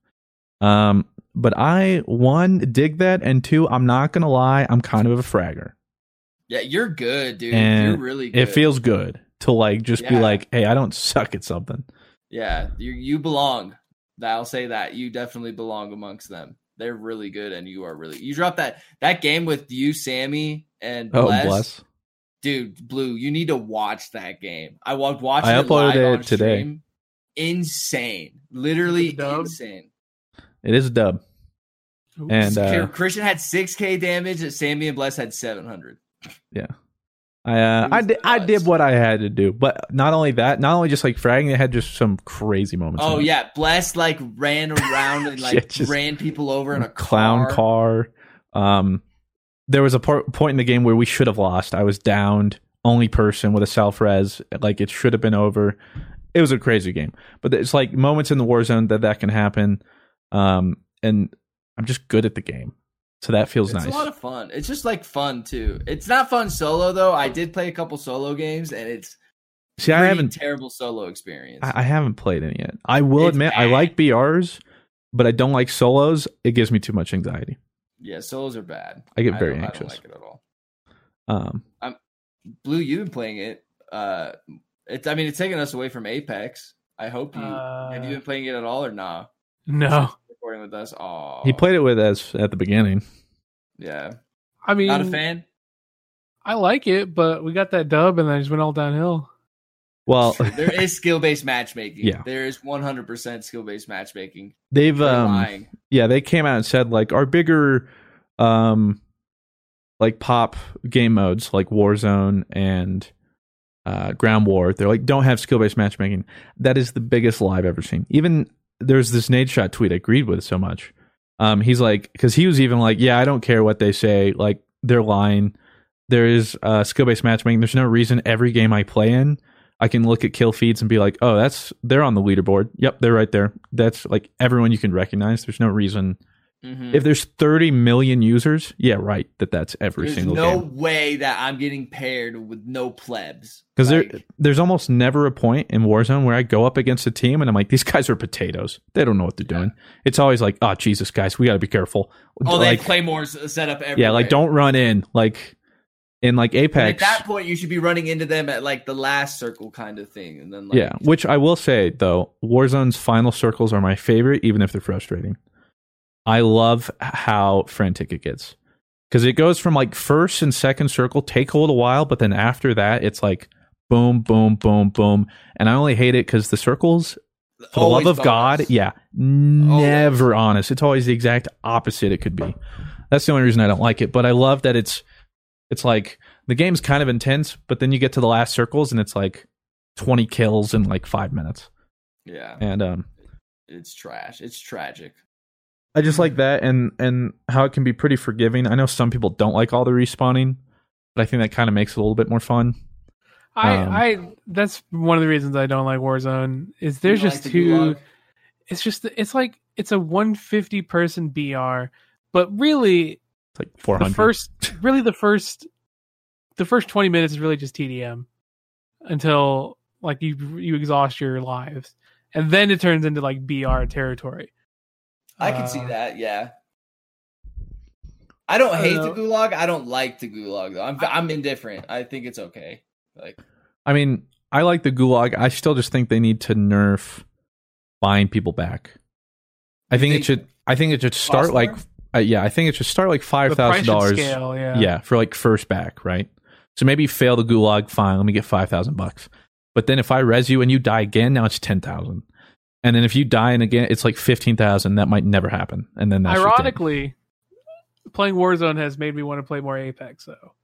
But I, 1, dig that, and 2, I'm not going to lie, I'm kind of a fragger. Yeah, you're good, dude. And you're really good. It feels good to like just be like, hey, I don't suck at something. Yeah, you belong. I'll say that. You definitely belong amongst them. They're really good, and you are really... You dropped that game with you, Sammy, and Bless. Dude, Blue, you need to watch that game. I watched it live on today. Stream. Insane. Literally insane. It is a dub. And Christian had 6K damage, and Sammy and Bless had 700. Yeah. I did what I had to do, but not only just like fragging, they had just some crazy moments. Oh yeah, Bless like ran around and like ran people over in a clown car. There was a point in the game where we should have lost. I was downed, only person with a self-res. Like it should have been over. It was a crazy game, but it's like moments in the Warzone that can happen. And I'm just good at the game. So that feels nice. It's a lot of fun. It's just like fun too. It's not fun solo though. I did play a couple solo games, and it's I haven't terrible solo experience. I haven't played any yet. I will admit I like BRs, but I don't like solos. It gives me too much anxiety. Yeah, solos are bad. I get very anxious. I don't like it at all. Blue, you've been playing it. It's taking us away from Apex. I hope you have you been playing it at all or nah? No. Recording with us. Oh, he played it with us at the beginning. Yeah, I mean, not a fan. I like it, but we got that dub, and then I just went all downhill. Well, there is skill-based matchmaking. Yeah, there is 100% skill-based matchmaking. They've they came out and said like our bigger like pop game modes like Warzone and Ground War, they're like don't have skill-based matchmaking. That is the biggest lie I've ever seen. Even there's this Nadeshot tweet I agreed with so much. He's like, because he was even like, yeah, I don't care what they say, like they're lying. There is skill-based matchmaking. There's no reason every game I play in I can look at kill feeds and be like, oh, they're on the leaderboard. Yep, they're right there. That's like everyone you can recognize. There's no reason. Mm-hmm. If there's 30 million users, yeah, right, that's every single game. There's no way that I'm getting paired with no plebs. Because there's almost never a point in Warzone where I go up against a team and I'm like, these guys are potatoes. They don't know what they're doing. It's always like, oh, Jesus, guys, we got to be careful. Oh, they have claymores set up everywhere. Yeah, like don't run in. Like in like Apex. And at that point, you should be running into them at like the last circle kind of thing. And then yeah, which I will say, though, Warzone's final circles are my favorite, even if they're frustrating. I love how frantic it gets. Because it goes from like first and second circle, take a little while, but then after that, it's like boom, boom, boom, boom. And I only hate it because the circles, for the love of God, never honest. It's always the exact opposite it could be. That's the only reason I don't like it. But I love that it's like the game's kind of intense, but then you get to the last circles and it's like 20 kills in like 5 minutes. Yeah. And it's trash. It's tragic. I just like that and how it can be pretty forgiving. I know some people don't like all the respawning, but I think that kind of makes it a little bit more fun. I that's one of the reasons I don't like Warzone is there's just too. It's like it's a 150 person BR, but really it's like 400. The first 20 minutes is really just TDM until like you exhaust your lives, and then it turns into like BR territory. I can see that, yeah. I don't hate the Gulag. I don't like the Gulag though. I'm indifferent. I think it's okay. Like, I mean, I like the Gulag. I still just think they need to nerf buying people back. I think it should start like I think it should start like $5,000. Yeah, for like first back, right? So maybe fail the Gulag, fine. Let me get $5,000. But then if I res you and you die again, now it's 10,000. And then if you die and again, it's like 15,000. That might never happen. And then that's ironically, playing Warzone has made me want to play more Apex. Though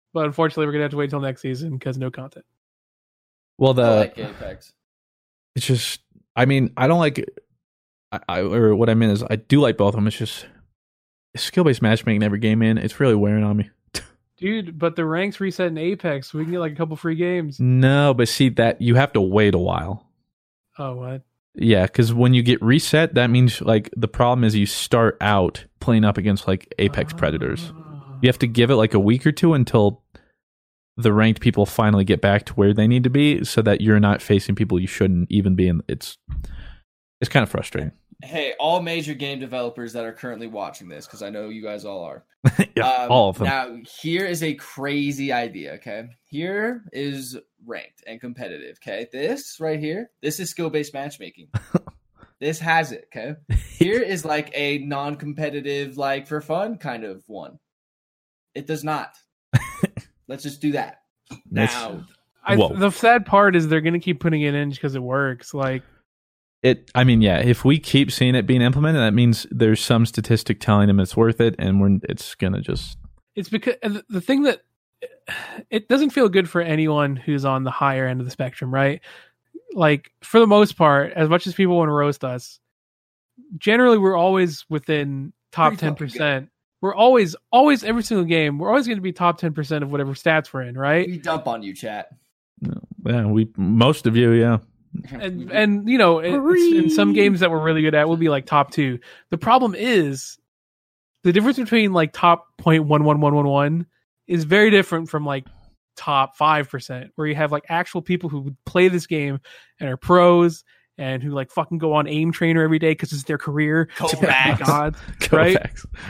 But unfortunately, we're gonna have to wait till next season because no content. Well, I like Apex. It's just, I mean, I don't like. Or what I mean is, I do like both of them. It's just skill-based matchmaking every game in. It's really wearing on me. Dude, but the ranks reset in Apex. So we can get like a couple free games. No, but see that you have to wait a while. Oh, what? Yeah, because when you get reset, that means like the problem is you start out playing up against like Apex predators. You have to give it like a week or two until the ranked people finally get back to where they need to be, so that you're not facing people you shouldn't even be in. It's kind of frustrating. Hey, all major game developers that are currently watching this, because I know you guys all are. Yeah, all of them. Now, here is a crazy idea, okay? Here is ranked and competitive, okay? This right here, this is skill-based matchmaking. This has it, okay? Here is like a non-competitive, like for fun kind of one. It does not. Let's just do that. Now. The sad part is they're going to keep putting it in just because it works. Like, I mean, yeah, if we keep seeing it being implemented, that means there's some statistic telling them it's worth it, and it's going to just... It's because the thing that it doesn't feel good for anyone who's on the higher end of the spectrum, right? Like, for the most part, as much as people want to roast us, generally we're always within top 10%. We're always every single game, we're always going to be top 10% of whatever stats we're in, right? We dump on you, chat. Yeah, most of you, yeah. And you know, in some games that we're really good at, we'll be like top 2. The problem is the difference between like top 0.11111 is very different from like top 5%, where you have like actual people who play this game and are pros and who like fucking go on Aim Trainer every day because it's their career. Kovacs. Right?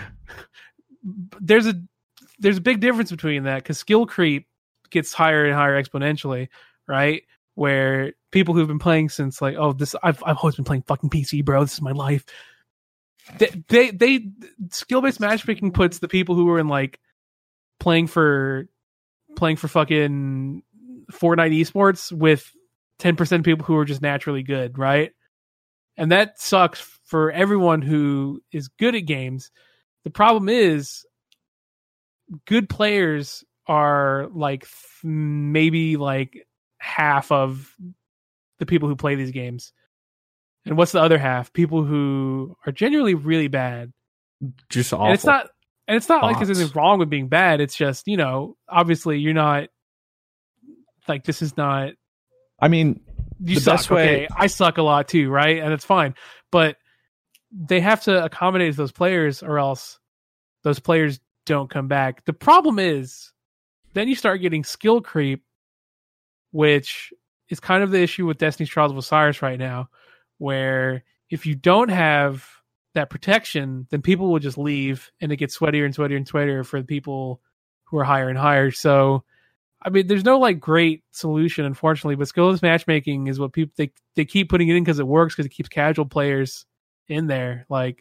There's a big difference between that, because skill creep gets higher and higher exponentially, right? Where people who've been playing since like, I've always been playing fucking PC, bro. This is my life. They skill-based matchmaking puts the people who are in like playing for fucking Fortnite esports with 10% of people who are just naturally good, right? And that sucks for everyone who is good at games. The problem is good players are like maybe like half of the people who play these games. And what's the other half? People who are genuinely really bad. Just awful. And it's not like there's anything wrong with being bad. It's just, you know, obviously you're not like, this is not. I mean, you suck. Best way. Okay, I suck a lot too, right? And it's fine. But they have to accommodate those players, or else those players don't come back. The problem is then you start getting skill creep, which is kind of the issue with Destiny's Trials of Osiris right now, where if you don't have that protection, then people will just leave, and it gets sweatier and sweatier and sweatier for the people who are higher and higher. So, I mean, there's no like great solution, unfortunately, but skill-based matchmaking is what people they keep putting it in because it works, because it keeps casual players in there. Like,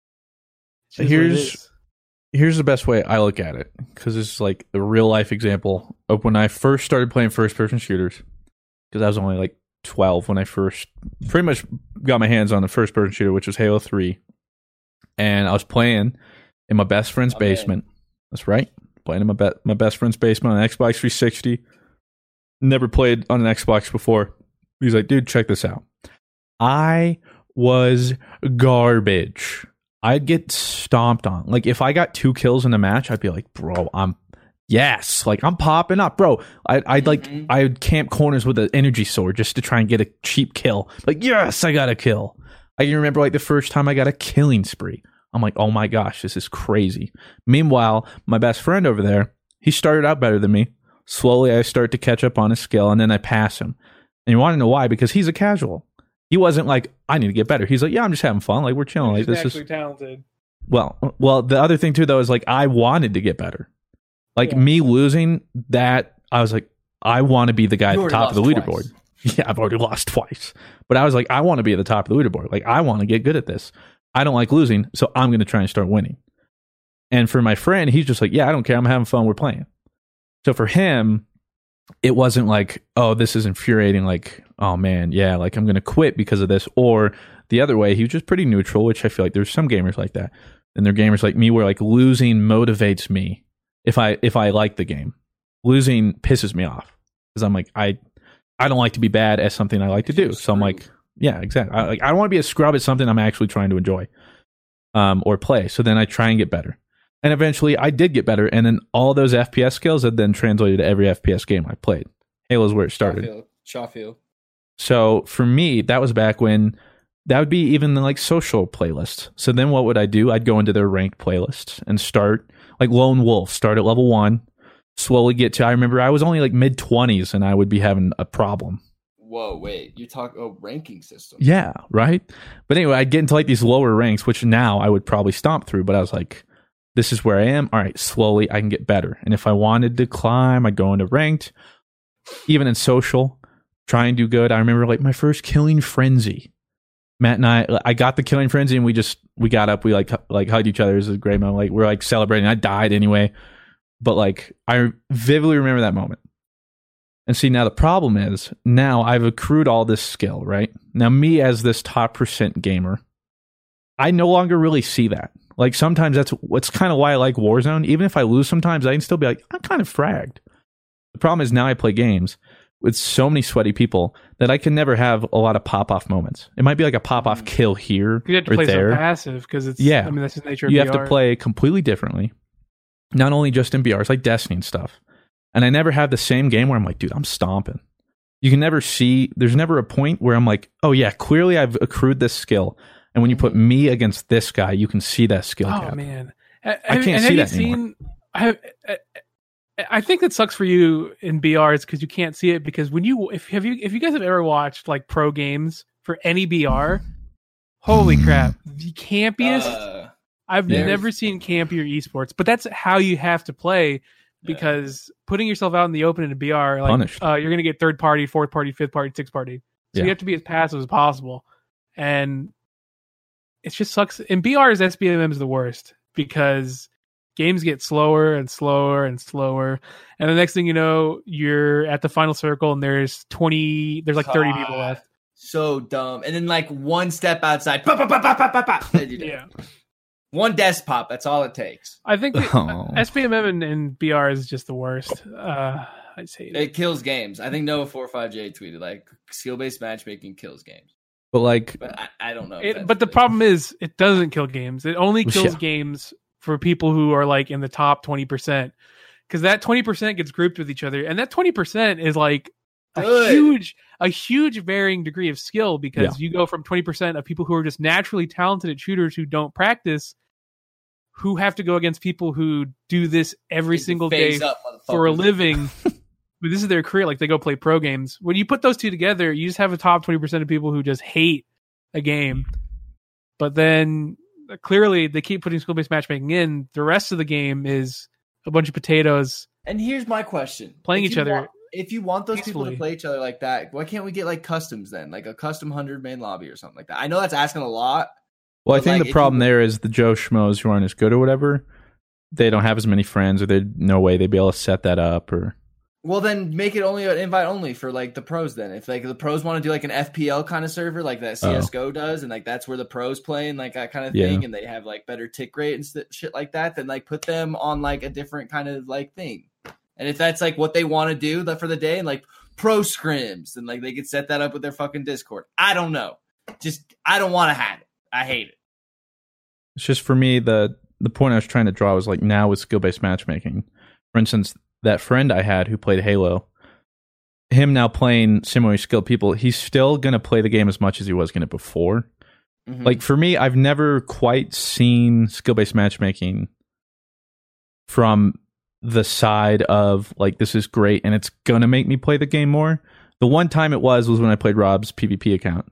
here's the best way I look at it, because it's like a real life example of when I first started playing first person shooters, because I was only like 12 when I first pretty much got my hands on the first person shooter, which was Halo 3. And I was playing in my best friend's basement. That's right. Playing in my best friend's basement on an Xbox 360. Never played on an Xbox before. He's like, dude, check this out. I was garbage. I'd get stomped on. Like, if I got 2 kills in a match, I'd be like, bro, I'm popping up, bro. I'd camp corners with an energy sword just to try and get a cheap kill. Like, yes, I got a kill. I can remember like the first time I got a killing spree. I'm like, oh my gosh, this is crazy. Meanwhile, my best friend over there, he started out better than me. Slowly, I start to catch up on his skill, and then I pass him. And you want to know why? Because he's a casual. He wasn't like, I need to get better. He's like, yeah, I'm just having fun. Like, we're chilling. Like, this is talented. Well, the other thing too, though, is like, I wanted to get better. Like, me losing that, I was like, I want to be the guy at the top of the leaderboard. Twice. Yeah, I've already lost twice. But I was like, I want to be at the top of the leaderboard. Like, I want to get good at this. I don't like losing, so I'm going to try and start winning. And for my friend, he's just like, yeah, I don't care. I'm having fun. We're playing. So for him, it wasn't like, oh, this is infuriating. Like, oh, man, yeah, like I'm going to quit because of this. Or the other way, he was just pretty neutral, which I feel like there's some gamers like that. And there are gamers like me where like losing motivates me if I like the game. losing pisses me off because I'm like, I don't like to be bad at something I like to do. So I'm like, yeah, exactly. I don't want to be a scrub at something I'm actually trying to enjoy or play. So then I try and get better. And eventually I did get better. And then all those FPS skills had then translated to every FPS game I played. Halo's where it started. Shawfield. So for me, that was back when that would be even the like social playlists. So then what would I do? I'd go into their ranked playlists and start like Lone Wolf, start at level 1, slowly get to, I remember I was only like mid-20s and I would be having a problem. Whoa, wait, you talk ranking system. Yeah, right? But anyway, I'd get into like these lower ranks, which now I would probably stomp through, but I was like, this is where I am. All right, slowly I can get better. And if I wanted to climb, I'd go into ranked, even in social, try and do good. I remember like my first Killing Frenzy. Matt and I got the Killing Frenzy and we got up, we like hugged each other. It was a great moment. Like we're like celebrating. I died anyway. But like I vividly remember that moment. And see, now the problem is, now I've accrued all this skill, right? Now me as this top percent gamer, I no longer really see that. Like sometimes that's kind of why I like Warzone. Even if I lose sometimes, I can still be like, I'm kind of fragged. The problem is now I play games with so many sweaty people that I can never have a lot of pop-off moments. It might be like a pop-off kill here you have to or play there. So passive because it's, I mean, that's the nature of you BR. have to play completely differently. Not only just in BRs, like Destiny and stuff. And I never have the same game where I'm like, dude, I'm stomping. You can never see, there's never a point where I'm like, oh yeah, clearly I've accrued this skill. And when you put me against this guy, you can see that skill gap. Oh man. I can't see that anymore. I think that sucks for you in BRs because you can't see it, because when if you guys have ever watched like pro games for any BR, holy crap, the campiest. I've never seen campier esports, but that's how you have to play, because putting yourself out in the open in a BR, like you're going to get third party, fourth party, fifth party, sixth party. So you have to be as passive as possible. And it just sucks. In BRs, SBMM is the worst because games get slower and slower and slower. And the next thing you know, you're at the final circle and there's like 30 people left. So dumb. And then like one step outside. Yeah. One desk pop. That's all it takes. I think SBMM and BR is just the worst. I say it kills games. I think Noah45J tweeted like skill-based matchmaking kills games. But I don't know. But the problem is it doesn't kill games. It only kills games for people who are like in the top 20%, because that 20% gets grouped with each other, and that 20% is like a huge varying degree of skill, because you go from 20% of people who are just naturally talented at shooters who don't practice, who have to go against people who do this every single day for a living. This is their career. Like they go play pro games. When you put those two together, you just have a top 20% of people who just hate a game. But then clearly they keep putting skill-based matchmaking in. The rest of the game is a bunch of potatoes. And here's my question. Playing each other. If you want those people to play each other like that, why can't we get like customs then? Like a custom 100-man lobby or something like that. I know that's asking a lot. Well, I think the problem there is the Joe Schmoes who aren't as good or whatever, they don't have as many friends, or there's no way they'd be able to set that up. Or well, then make it only an invite only for like the pros. Then if like the pros want to do like an FPL kind of server like that CS:GO does, and like that's where the pros play and like that kind of thing, and they have like better tick rate and shit like that, then like put them on like a different kind of like thing. And if that's like what they want to do for the day, and like pro scrims, and like they could set that up with their fucking Discord. I don't know. Just I don't want to have it. I hate it. It's just for me the point I was trying to draw was like now with skill-based matchmaking. For instance, that friend I had who played Halo, him now playing similarly skilled people, he's still going to play the game as much as he was going to before. Mm-hmm. Like for me, I've never quite seen skill-based matchmaking from the side of like, this is great and it's going to make me play the game more. The one time it was when I played Rob's PvP account.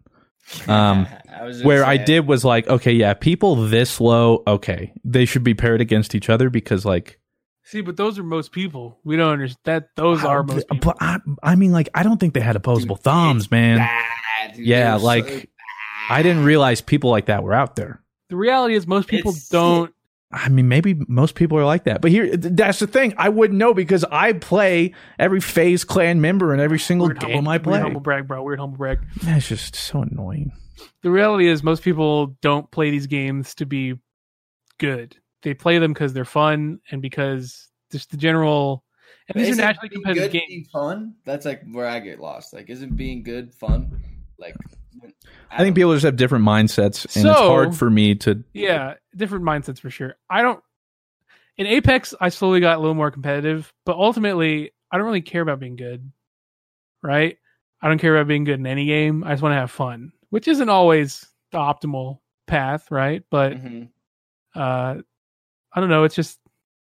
I did was like, okay, yeah, people this low, okay, they should be paired against each other because like, see, but those are most people. We don't understand that those are most people. But I mean, like, I don't think they had opposable thumbs, man. Bad, dude. Yeah, like, so I didn't realize people like that were out there. The reality is most people don't. I mean, maybe most people are like that. But here, that's the thing. I wouldn't know because I play every FaZe clan member in every single game I play. Weird humble brag, bro. Weird humble brag. That's just so annoying. The reality is most people don't play these games to be good. They play them because they're fun and because just the general And these are naturally competitive games. Being fun? That's like where I get lost. Like, isn't being good fun? Like, I think people just have different mindsets, and it's hard for me to. Yeah, different mindsets for sure. In Apex, I slowly got a little more competitive, but ultimately, I don't really care about being good, right? I don't care about being good in any game. I just want to have fun, which isn't always the optimal path, right? But I don't know. It's just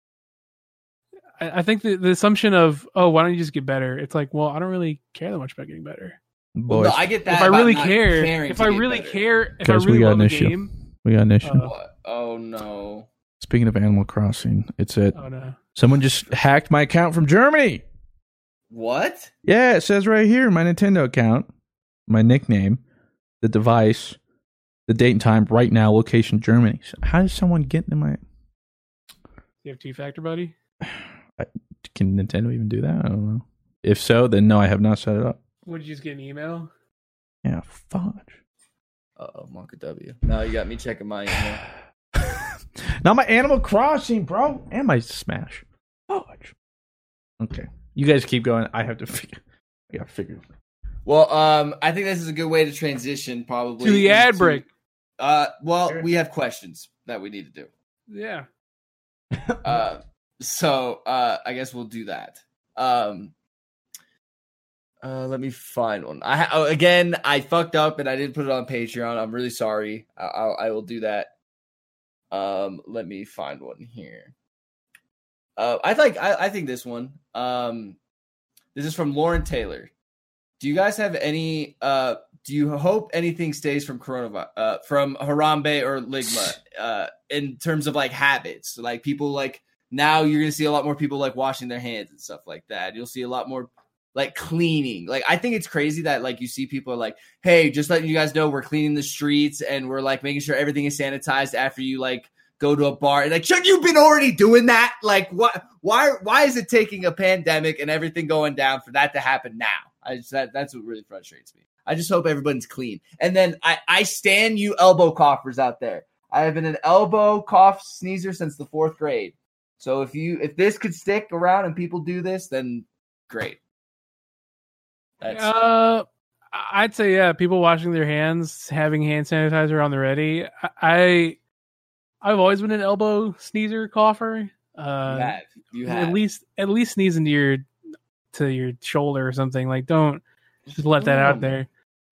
I think the assumption of, oh, why don't you just get better? It's like, well, I don't really care that much about getting better. Boys. No, I get that. If I really care, if I really love the game, we got an issue. Oh no! Speaking of Animal Crossing, it's it. Oh no! Someone just hacked my account from Germany. What? Yeah, it says right here, my Nintendo account, my nickname, the device, the date and time, right now, location Germany. So how does someone get in my? You have two-factor, buddy? Can Nintendo even do that? I don't know. If so, then no, I have not set it up. Would you just get an email? Yeah, fudge. Uh-oh, Monka W. Now you got me checking my email. Not my Animal Crossing, bro. And my Smash. Fudge. Okay. You guys keep going. I have to figure. I got to figure. Well, I think this is a good way to transition probably to the ad break. Well, we have questions that we need to do. Yeah. So I guess we'll do that. Let me find one. Again, I fucked up and I didn't put it on Patreon. I'm really sorry. I will do that. Let me find one here. I think this one. This is from Lauren Taylor. Do you guys have any? Do you hope anything stays from coronavirus, from Harambe or Ligma, in terms of like habits? Like people like now you're gonna see a lot more people like washing their hands and stuff like that. You'll see a lot more like cleaning. Like I think it's crazy that like you see people are like, hey, just letting you guys know we're cleaning the streets and we're like making sure everything is sanitized after you like go to a bar. And like, shouldn't you been already doing that? Like what? Why is it taking a pandemic and everything going down for that to happen now? That's what really frustrates me. I just hope everyone's clean. And then I stand you elbow coughers out there. I have been an elbow cough sneezer since the 4th grade. So if this could stick around and people do this, then great. I'd say, yeah, people washing their hands, having hand sanitizer on the ready. I've always been an elbow sneezer cougher. You have. At least sneeze into your shoulder or something. Like, don't just let that out there.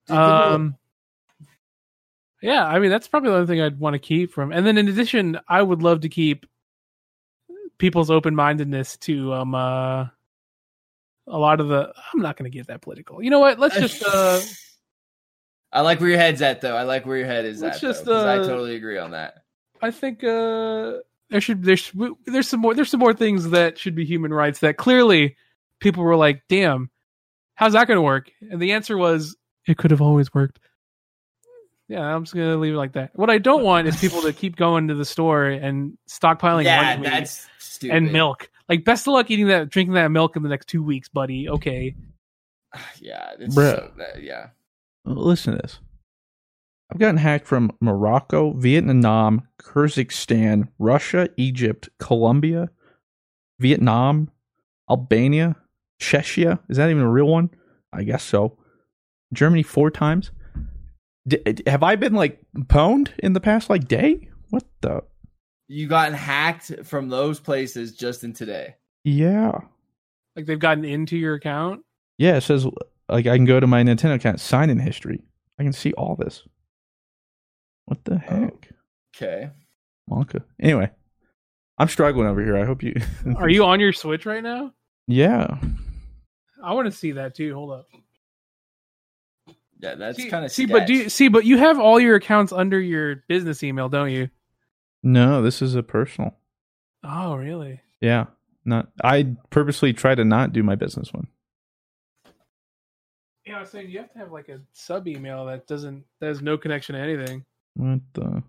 Yeah, I mean, that's probably the other thing I'd want to keep from. And then in addition, I would love to keep people's open-mindedness to a lot of the. I'm not going to get that political. You know what? Let's just. I like where your head's at, though. I like where your head is at. I totally agree on that. I think there's some more things that should be human rights that clearly people were like, damn, how's that going to work? And the answer was, it could have always worked. Yeah, I'm just going to leave it like that. What I don't want is people to keep going to the store and stockpiling lunch meat that's stupid. And milk. Like, best of luck drinking that milk in the next 2 weeks, buddy. Okay. Yeah. It's yeah. Listen to this. I've gotten hacked from Morocco, Vietnam, Kyrgyzstan, Russia, Egypt, Colombia, Vietnam, Albania, Czechia. Is that even a real one? I guess so. Germany 4 times. Have I been like pwned in the past like day? What the? You gotten hacked from those places just in today. Yeah. Like they've gotten into your account? Yeah, it says like I can go to my Nintendo account, sign in history. I can see all this. What the heck? Okay. Monka. Anyway, I'm struggling over here. I hope you. Are you on your Switch right now? Yeah. I want to see that too. Hold up. Yeah, that's kind of but you have all your accounts under your business email, don't you? No, this is a personal. Oh, really? Yeah. I purposely try to not do my business one. Yeah, I was saying you have to have like a sub email that has no connection to anything. What the?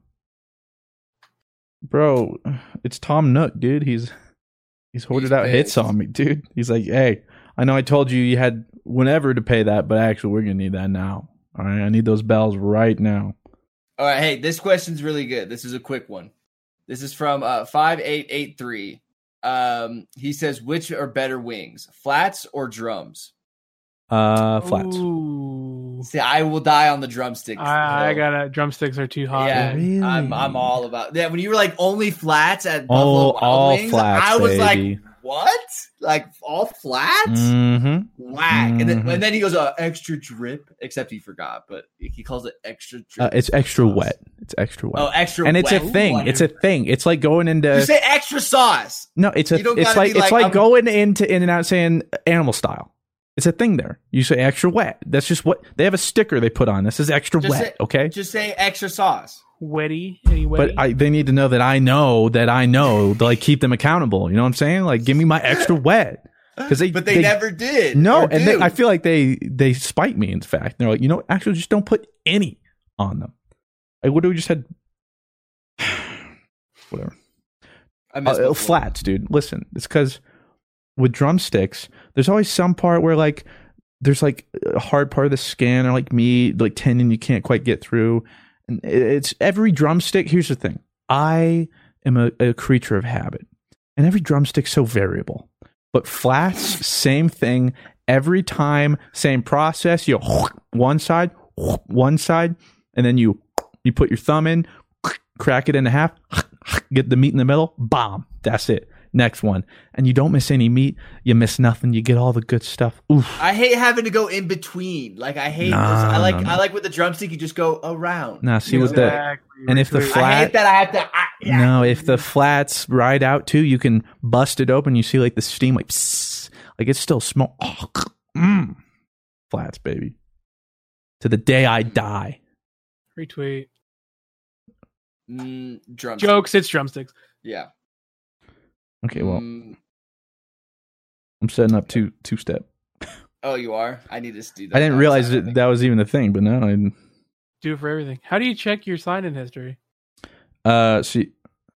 Bro, it's Tom Nook, dude. He's hoarded out hits on me, dude. He's like, hey, I know I told you had whenever to pay that, but actually we're going to need that now. All right, I need those bells right now. All right, hey, this question's really good. This is a quick one. This is from 5883. He says, which are better wings, flats or drums? Flats. Ooh. See, I will die on the drumsticks. I gotta. Drumsticks are too hot. Yeah, Really? I'm all about that. When you were like only flats at Buffalo Wild all Wings, flats, I was baby. like, what? Like all flats? Mm-hmm. Whack. And then he goes, extra drip, except he forgot, but he calls it extra drip. It's extra wet. It's extra wet. Oh, extra and wet. it's a thing. Ooh, it's a thing. It's like going into. You say extra sauce. No, it's like going into In-N-Out saying animal style. It's a thing there. You say extra wet. That's just what they have a sticker they put on. This is extra wet. Okay. Just say extra sauce. Wetty. Any wetty? But they need to know that I know to like keep them accountable. You know what I'm saying? Like, give me my extra wet. Because they never did. No, and I feel like they spite me. In fact, they're like, actually, just don't put any on them. Like, what do we just had? Whatever. Flats, dude. Listen, it's because with drumsticks, there's always some part where like there's like a hard part of the skin or like meat, like tendon you can't quite get through. And it's every drumstick. Here's the thing: I am a creature of habit, and every drumstick's so variable. But flats, same thing every time, same process. You one side, and then you put your thumb in, crack it in half, get the meat in the middle, bomb. That's it. Next one. And you don't miss any meat. You miss nothing. You get all the good stuff. Oof. I hate having to go in between. Like, I hate this. I like with the drumstick, you just go around. Nah, see with the... And if the flat... I hate that I have to... No, if the flats ride out too, you can bust it open. You see like the steam, like, psst, like it's still small. Flats, baby. To the day I die. Retweet. Drumsticks. Jokes, it's drumsticks. Yeah. Okay, well, I'm setting up two-step. Oh, you are? I need to do that. I didn't realize that was even a thing, but now I do it for everything. How do you check your sign-in history? See,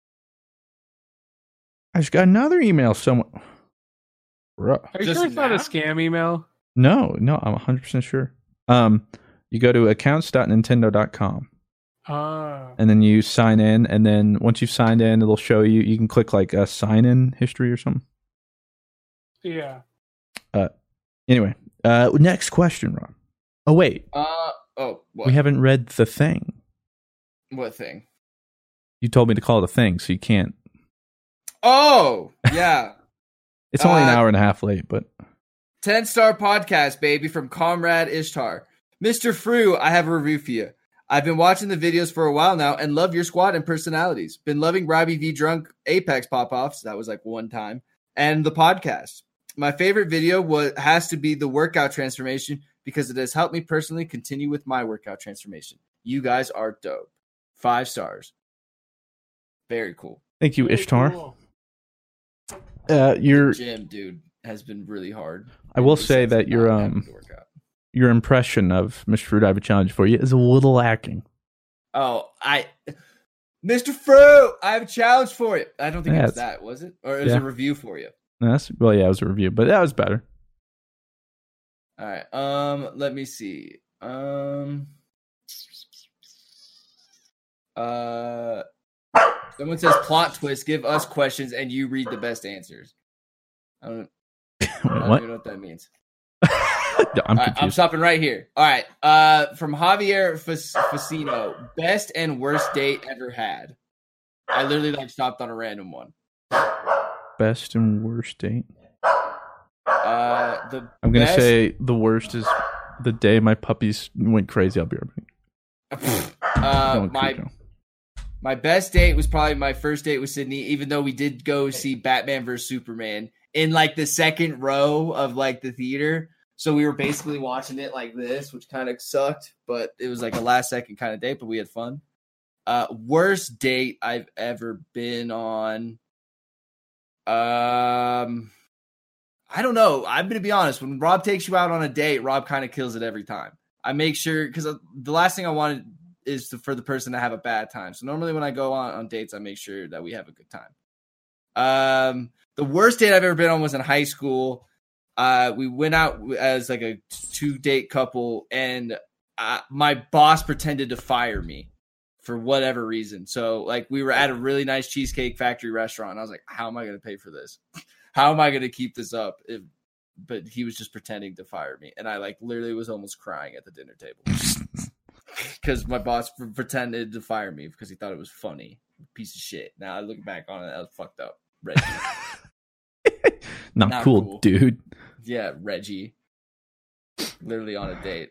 I just got another email. Someone. Are you sure it's not a scam email? No, I'm 100% sure. You go to accounts.nintendo.com. And then you sign in, and then once you've signed in, it'll show you. You can click like a sign-in history or something. Yeah. Anyway, next question, Ron. Oh wait. What? We haven't read the thing. What thing? You told me to call it a thing, so you can't. Oh yeah. It's only an hour and a half late, but 10-star podcast, baby, from Comrade Ishtar. Mr. Frew, I have a review for you. I've been watching the videos for a while now and love your squad and personalities. Been loving Robbie V Drunk Apex pop-offs. That was like one time. And the podcast. My favorite video has to be the workout transformation because it has helped me personally continue with my workout transformation. You guys are dope. 5 stars. Very cool. Thank you, Ishtar. Cool. Your gym, dude, has been really hard. I will say that your impression of Mr. Fruit, I have a challenge for you, is a little lacking. Oh, Mr. Fruit, I have a challenge for you. I don't think it was that, was it? Or it was a review for you? No, it was a review, but that was better. All right. Let me see. Someone says plot twist. Give us questions and you read the best answers. I don't even know what that means. I'm stopping right here. All right. From Javier Facino, best and worst date ever had. I literally stopped on a random one. Best and worst date. I'm gonna say the worst is the day my puppies went crazy. I'll be right back. My best date was probably my first date with Sydney, even though we did go see Batman vs Superman in the second row of the theater. So we were basically watching it like this, which kind of sucked, but it was a last second kind of date, but we had fun. Worst date I've ever been on. I don't know. I'm going to be honest. When Rob takes you out on a date, Rob kind of kills it every time. I make sure, because the last thing I wanted is for the person to have a bad time. So normally when I go on dates, I make sure that we have a good time. The worst date I've ever been on was in high school. We went out as a 2-date couple, and my boss pretended to fire me for whatever reason. So like we were at a really nice Cheesecake Factory restaurant. And I was like, how am I going to pay for this? How am I going to keep this up? But he was just pretending to fire me. And I like literally was almost crying at the dinner table because my boss pretended to fire me because he thought it was funny. Piece of shit. Now I look back on it, that was fucked up. Reggie. Not cool, dude. Yeah, Reggie. Literally on a date.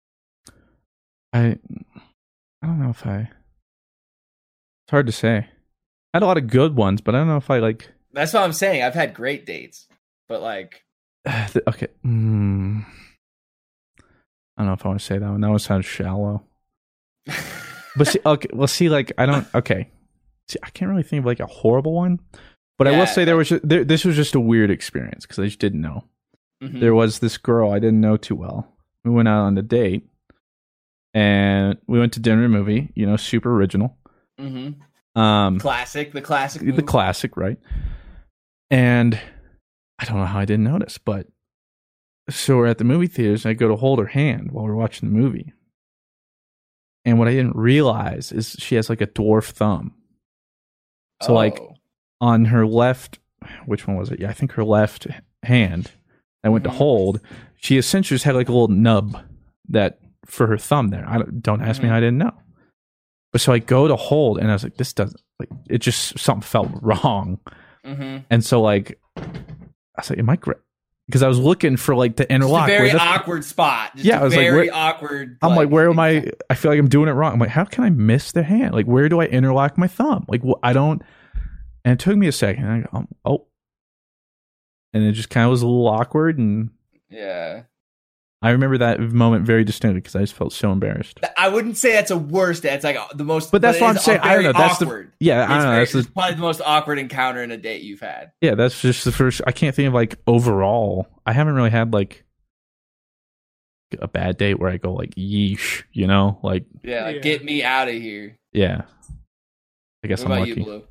I don't know if it's hard to say. I had a lot of good ones, but I don't know if I like. That's what I'm saying. I've had great dates, but like. Okay. I don't know if I want to say that one. That one sounds shallow. But see, okay. Well, see, like I don't. Okay. See, I can't really think of like a horrible one, but I will say this was just a weird experience because I just didn't know. Mm-hmm. There was this girl I didn't know too well. We went out on a date, and we went to dinner movie. You know, super original. Mm-hmm. Classic, the classic, right? And I don't know how I didn't notice, but so we're at the movie theaters, and I go to hold her hand while we're watching the movie. And what I didn't realize is she has like a dwarf thumb. So like on her left, which one was it? Yeah, I think her left hand. I went to hold. She essentially just had like a little nub that for her thumb there. Don't ask me how I didn't know. But so I go to hold, and I was like, this doesn't like. It just something felt wrong. Mm-hmm. And so like, I was like, am I great? Because I was looking for like the interlock. Just a very awkward spot. Just I was very like, awkward. I'm like, where am I? I feel like I'm doing it wrong. I'm like, how can I miss the hand? Like, where do I interlock my thumb? Like, I don't. And it took me a second. And I go, and it just kind of was a little awkward. And yeah, I remember that moment very distinctly because I just felt so embarrassed. I wouldn't say that's a worst. It's like the most. But that's what I'm saying. I don't know. That's awkward. I don't know. That's probably the most awkward encounter in a date you've had. Yeah, that's just the first. I can't think of like overall. I haven't really had like a bad date where I go like yeesh, you know, like get me out of here. Yeah, I guess what I'm about lucky. You, Blue?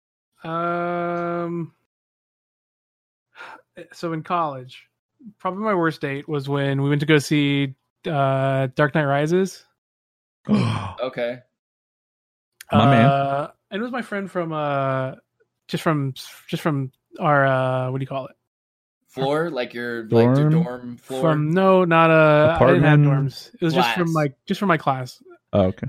So in college, probably my worst date was when we went to go see Dark Knight Rises. Okay. My man. And it was my friend from just from our what do you call it? Floor, like your dorm floor. From no, not I didn't have dorms. It was class. just from my class. Oh, okay.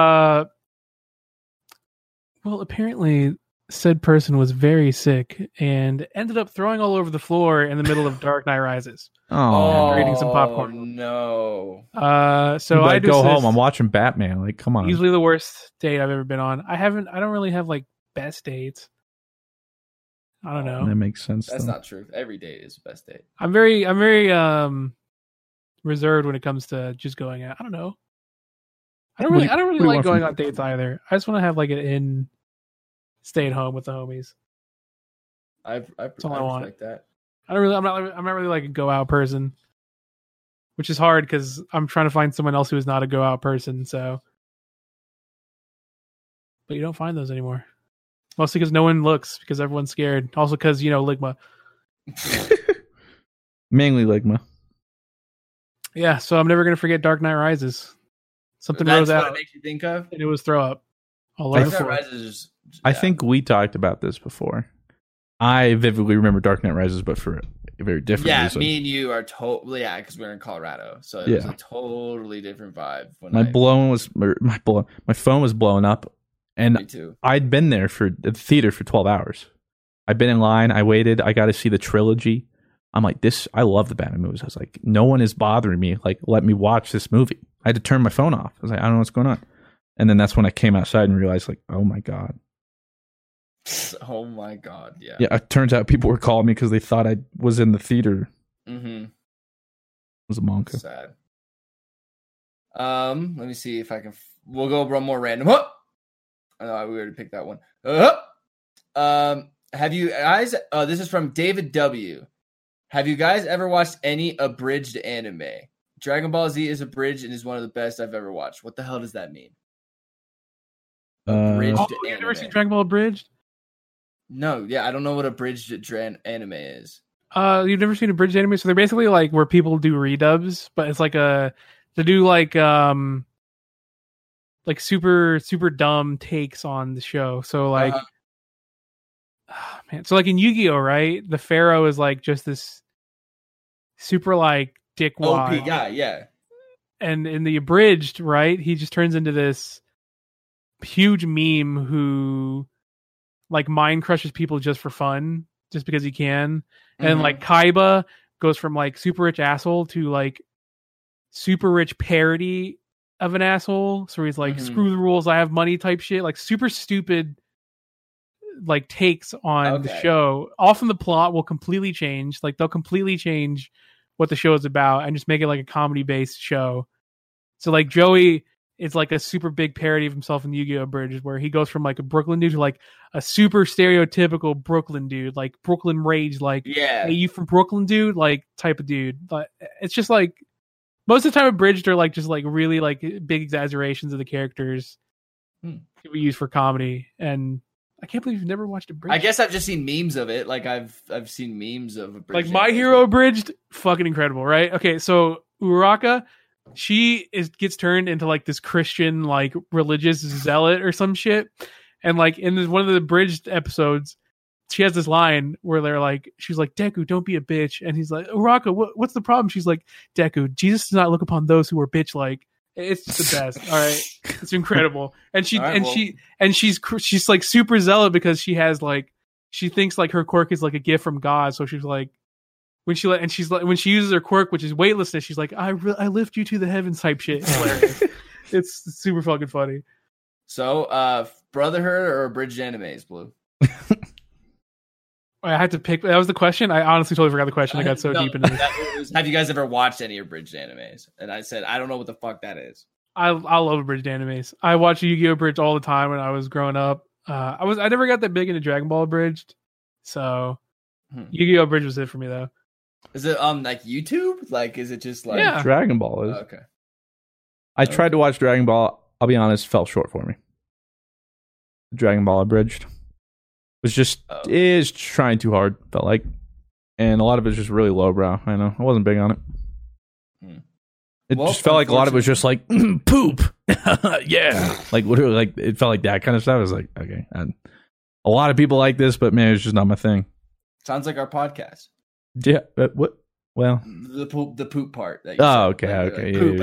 Well, apparently said person was very sick and ended up throwing all over the floor in the middle of Dark Knight Rises. Oh, eating some popcorn. No. So I go home. I'm watching Batman. Like, come on. Usually the worst date I've ever been on. I don't really have like best dates. I don't know. That makes sense. That's not true. Every date is the best date. I'm very reserved when it comes to just going out. I don't know. I don't really like going on dates either. I just want to have like stay at home with the homies. That's all I want. Like that. I'm not really like a go out person, which is hard because I'm trying to find someone else who is not a go out person. So, but you don't find those anymore. Mostly because no one looks because everyone's scared. Also because Ligma. Mainly Ligma. Yeah, so I'm never gonna forget Dark Knight Rises. Something That's rose out. What it makes you think of? And it was throw up. Dark Knight Rises. I think we talked about this before. I vividly remember Dark Knight Rises, but for a very different reason. Me and you are totally because we're in Colorado, so it was a totally different vibe. My phone was blowing up, and me too. I'd been there for the theater for 12 hours. I'd been in line. I waited. I got to see the trilogy. I'm like, I love the Batman movies. I was like, no one is bothering me. Like, let me watch this movie. I had to turn my phone off. I was like, I don't know what's going on. And then that's when I came outside and realized, like, oh my God. Oh my God, yeah. Yeah, it turns out people were calling me because they thought I was in the theater. Mm-hmm. It was a monka. Sad. Let me see if I can. We'll go one more random. I know we already picked that one. Have you guys? This is from David W. Have you guys ever watched any abridged anime? Dragon Ball Z is abridged and is one of the best I've ever watched. What the hell does that mean? Abridged anime. You've never seen Dragon Ball abridged? No, yeah, I don't know what abridged anime is. You've never seen abridged anime? So they're basically like where people do redubs, but it's like they do like like super dumb takes on the show. So like, man, so like in Yu-Gi-Oh, right? The Pharaoh is like just this super like dickwad OP guy, yeah. And in the abridged, right, he just turns into this huge meme who like mind crushes people just for fun, just because he can. And like Kaiba goes from like super rich asshole to like super rich parody of an asshole. So he's like, screw the rules, I have money type shit. Like super stupid like takes on the show. Often the plot will completely change. Like they'll completely change what the show is about and just make it like a comedy based show. So like Joey is like a super big parody of himself in the Yu-Gi-Oh! Bridges, where he goes from like a Brooklyn dude to like a super stereotypical Brooklyn dude, like Brooklyn Rage, like, hey, you from Brooklyn, dude, like type of dude. But it's just like most of the time Abridged are like just like really like big exaggerations of the characters we use for comedy. And I can't believe you've never watched Abridged. I guess I've just seen memes of it. Like I've seen memes of Abridged. Like My Hero Abridged, fucking incredible, right? Okay, so Uraraka, she gets turned into like this Christian like religious zealot or some shit, and like in one of the abridged episodes she has this line where they're like, she's like, Deku, don't be a bitch, and he's like, Uraraka, what's the problem? She's like, Deku, Jesus does not look upon those who are bitch like. It's just the best. All right, it's incredible. And she's like super zealot because she has like, she thinks like her quirk is like a gift from God, so she's like, when she uses her quirk, which is weightlessness, she's like, I lift you to the heavens type shit. It's hilarious. It's super fucking funny. So, Brotherhood or Abridged animes, Blue? I had to pick. That was the question. I honestly totally forgot the question. I got so deep into this. Have you guys ever watched any Abridged animes? And I said, I don't know what the fuck that is. I love Abridged animes. I watched Yu-Gi-Oh! Abridged all the time when I was growing up. I never got that big into Dragon Ball Abridged, so Yu-Gi-Oh! Abridged was it for me though. Is it like YouTube? Like, is it just like Dragon Ball is? Okay. I tried to watch Dragon Ball. I'll be honest, fell short for me. Dragon Ball Abridged was just is trying too hard. Felt like, and a lot of it was just really lowbrow. I know I wasn't big on it. It just felt like a lot of it was just like poop. Yeah, like literally, like it felt like that kind of stuff. I was like, okay, a lot of people like this, but man, it's just not my thing. Sounds like our podcast. Yeah, what? Well, the poop part. That okay. Poop.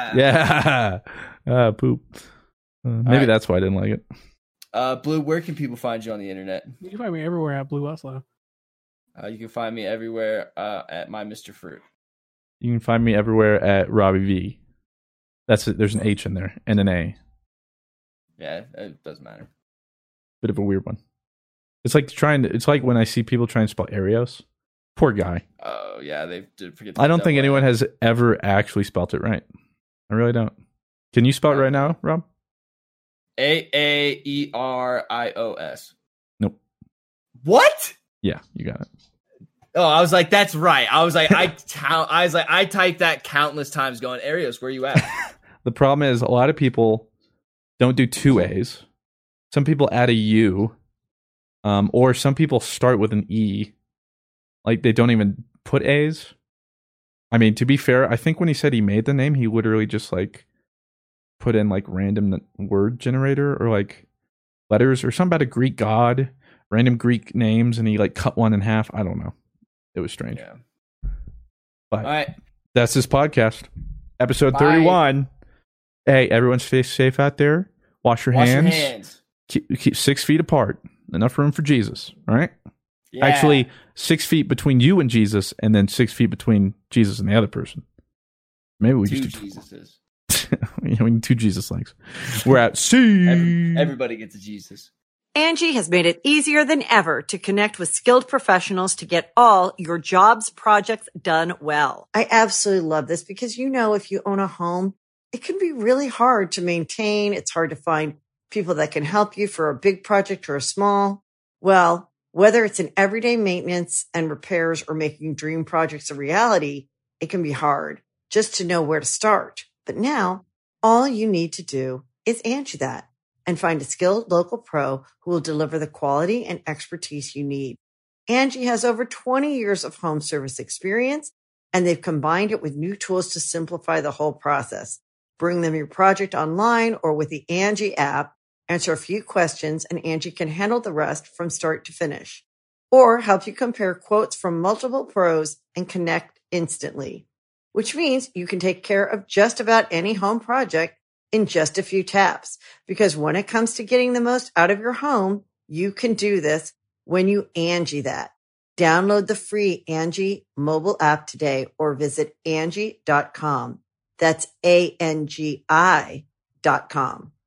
Yeah. Poop. Maybe that's why I didn't like it. Blue, where can people find you on the internet? You can find me everywhere at Blue Oslo. You can find me everywhere at my Mr. Fruit. You can find me everywhere at Robbie V. That's it. There's an H in there and an A. Yeah, it doesn't matter. Bit of a weird one. It's like it's like when I see people trying to spell Arios. Poor guy. Oh yeah, they did forget. I don't think anyone has ever actually spelt it right. I really don't. Can you spell it right now, Rob? Aeerios. Nope. What? Yeah, you got it. Oh, I was like, that's right. I was like, I typed that countless times going, Arios, where you at? The problem is a lot of people don't do two A's. Some people add a U. Or some people start with an E. Like, they don't even put A's. I mean, to be fair, I think when he said he made the name, he literally just, like, put in, like, random word generator or, like, letters or something about a Greek god, random Greek names, and he, like, cut one in half. I don't know. It was strange. Yeah. But all right. That's this podcast. Episode 31. Hey, everyone stay safe out there. Wash your hands. Keep 6 feet apart. Enough room for Jesus, all right? Yeah. Actually, 6 feet between you and Jesus, and then 6 feet between Jesus and the other person. Maybe we two just do Jesuses. We need 2 Jesus legs. We're at C. Everybody gets a Jesus. Angie has made it easier than ever to connect with skilled professionals to get all your jobs projects done well. I absolutely love this because, you know, if you own a home, it can be really hard to maintain. It's hard to find people that can help you for a big project or a small. Well, whether it's in everyday maintenance and repairs or making dream projects a reality, it can be hard just to know where to start. But now all you need to do is Angie that and find a skilled local pro who will deliver the quality and expertise you need. Angie has over 20 years of home service experience, and they've combined it with new tools to simplify the whole process. Bring them your project online or with the Angie app. Answer a few questions and Angie can handle the rest from start to finish. Or help you compare quotes from multiple pros and connect instantly. Which means you can take care of just about any home project in just a few taps. Because when it comes to getting the most out of your home, you can do this when you Angie that. Download the free Angie mobile app today or visit Angie.com. That's ANGI.com.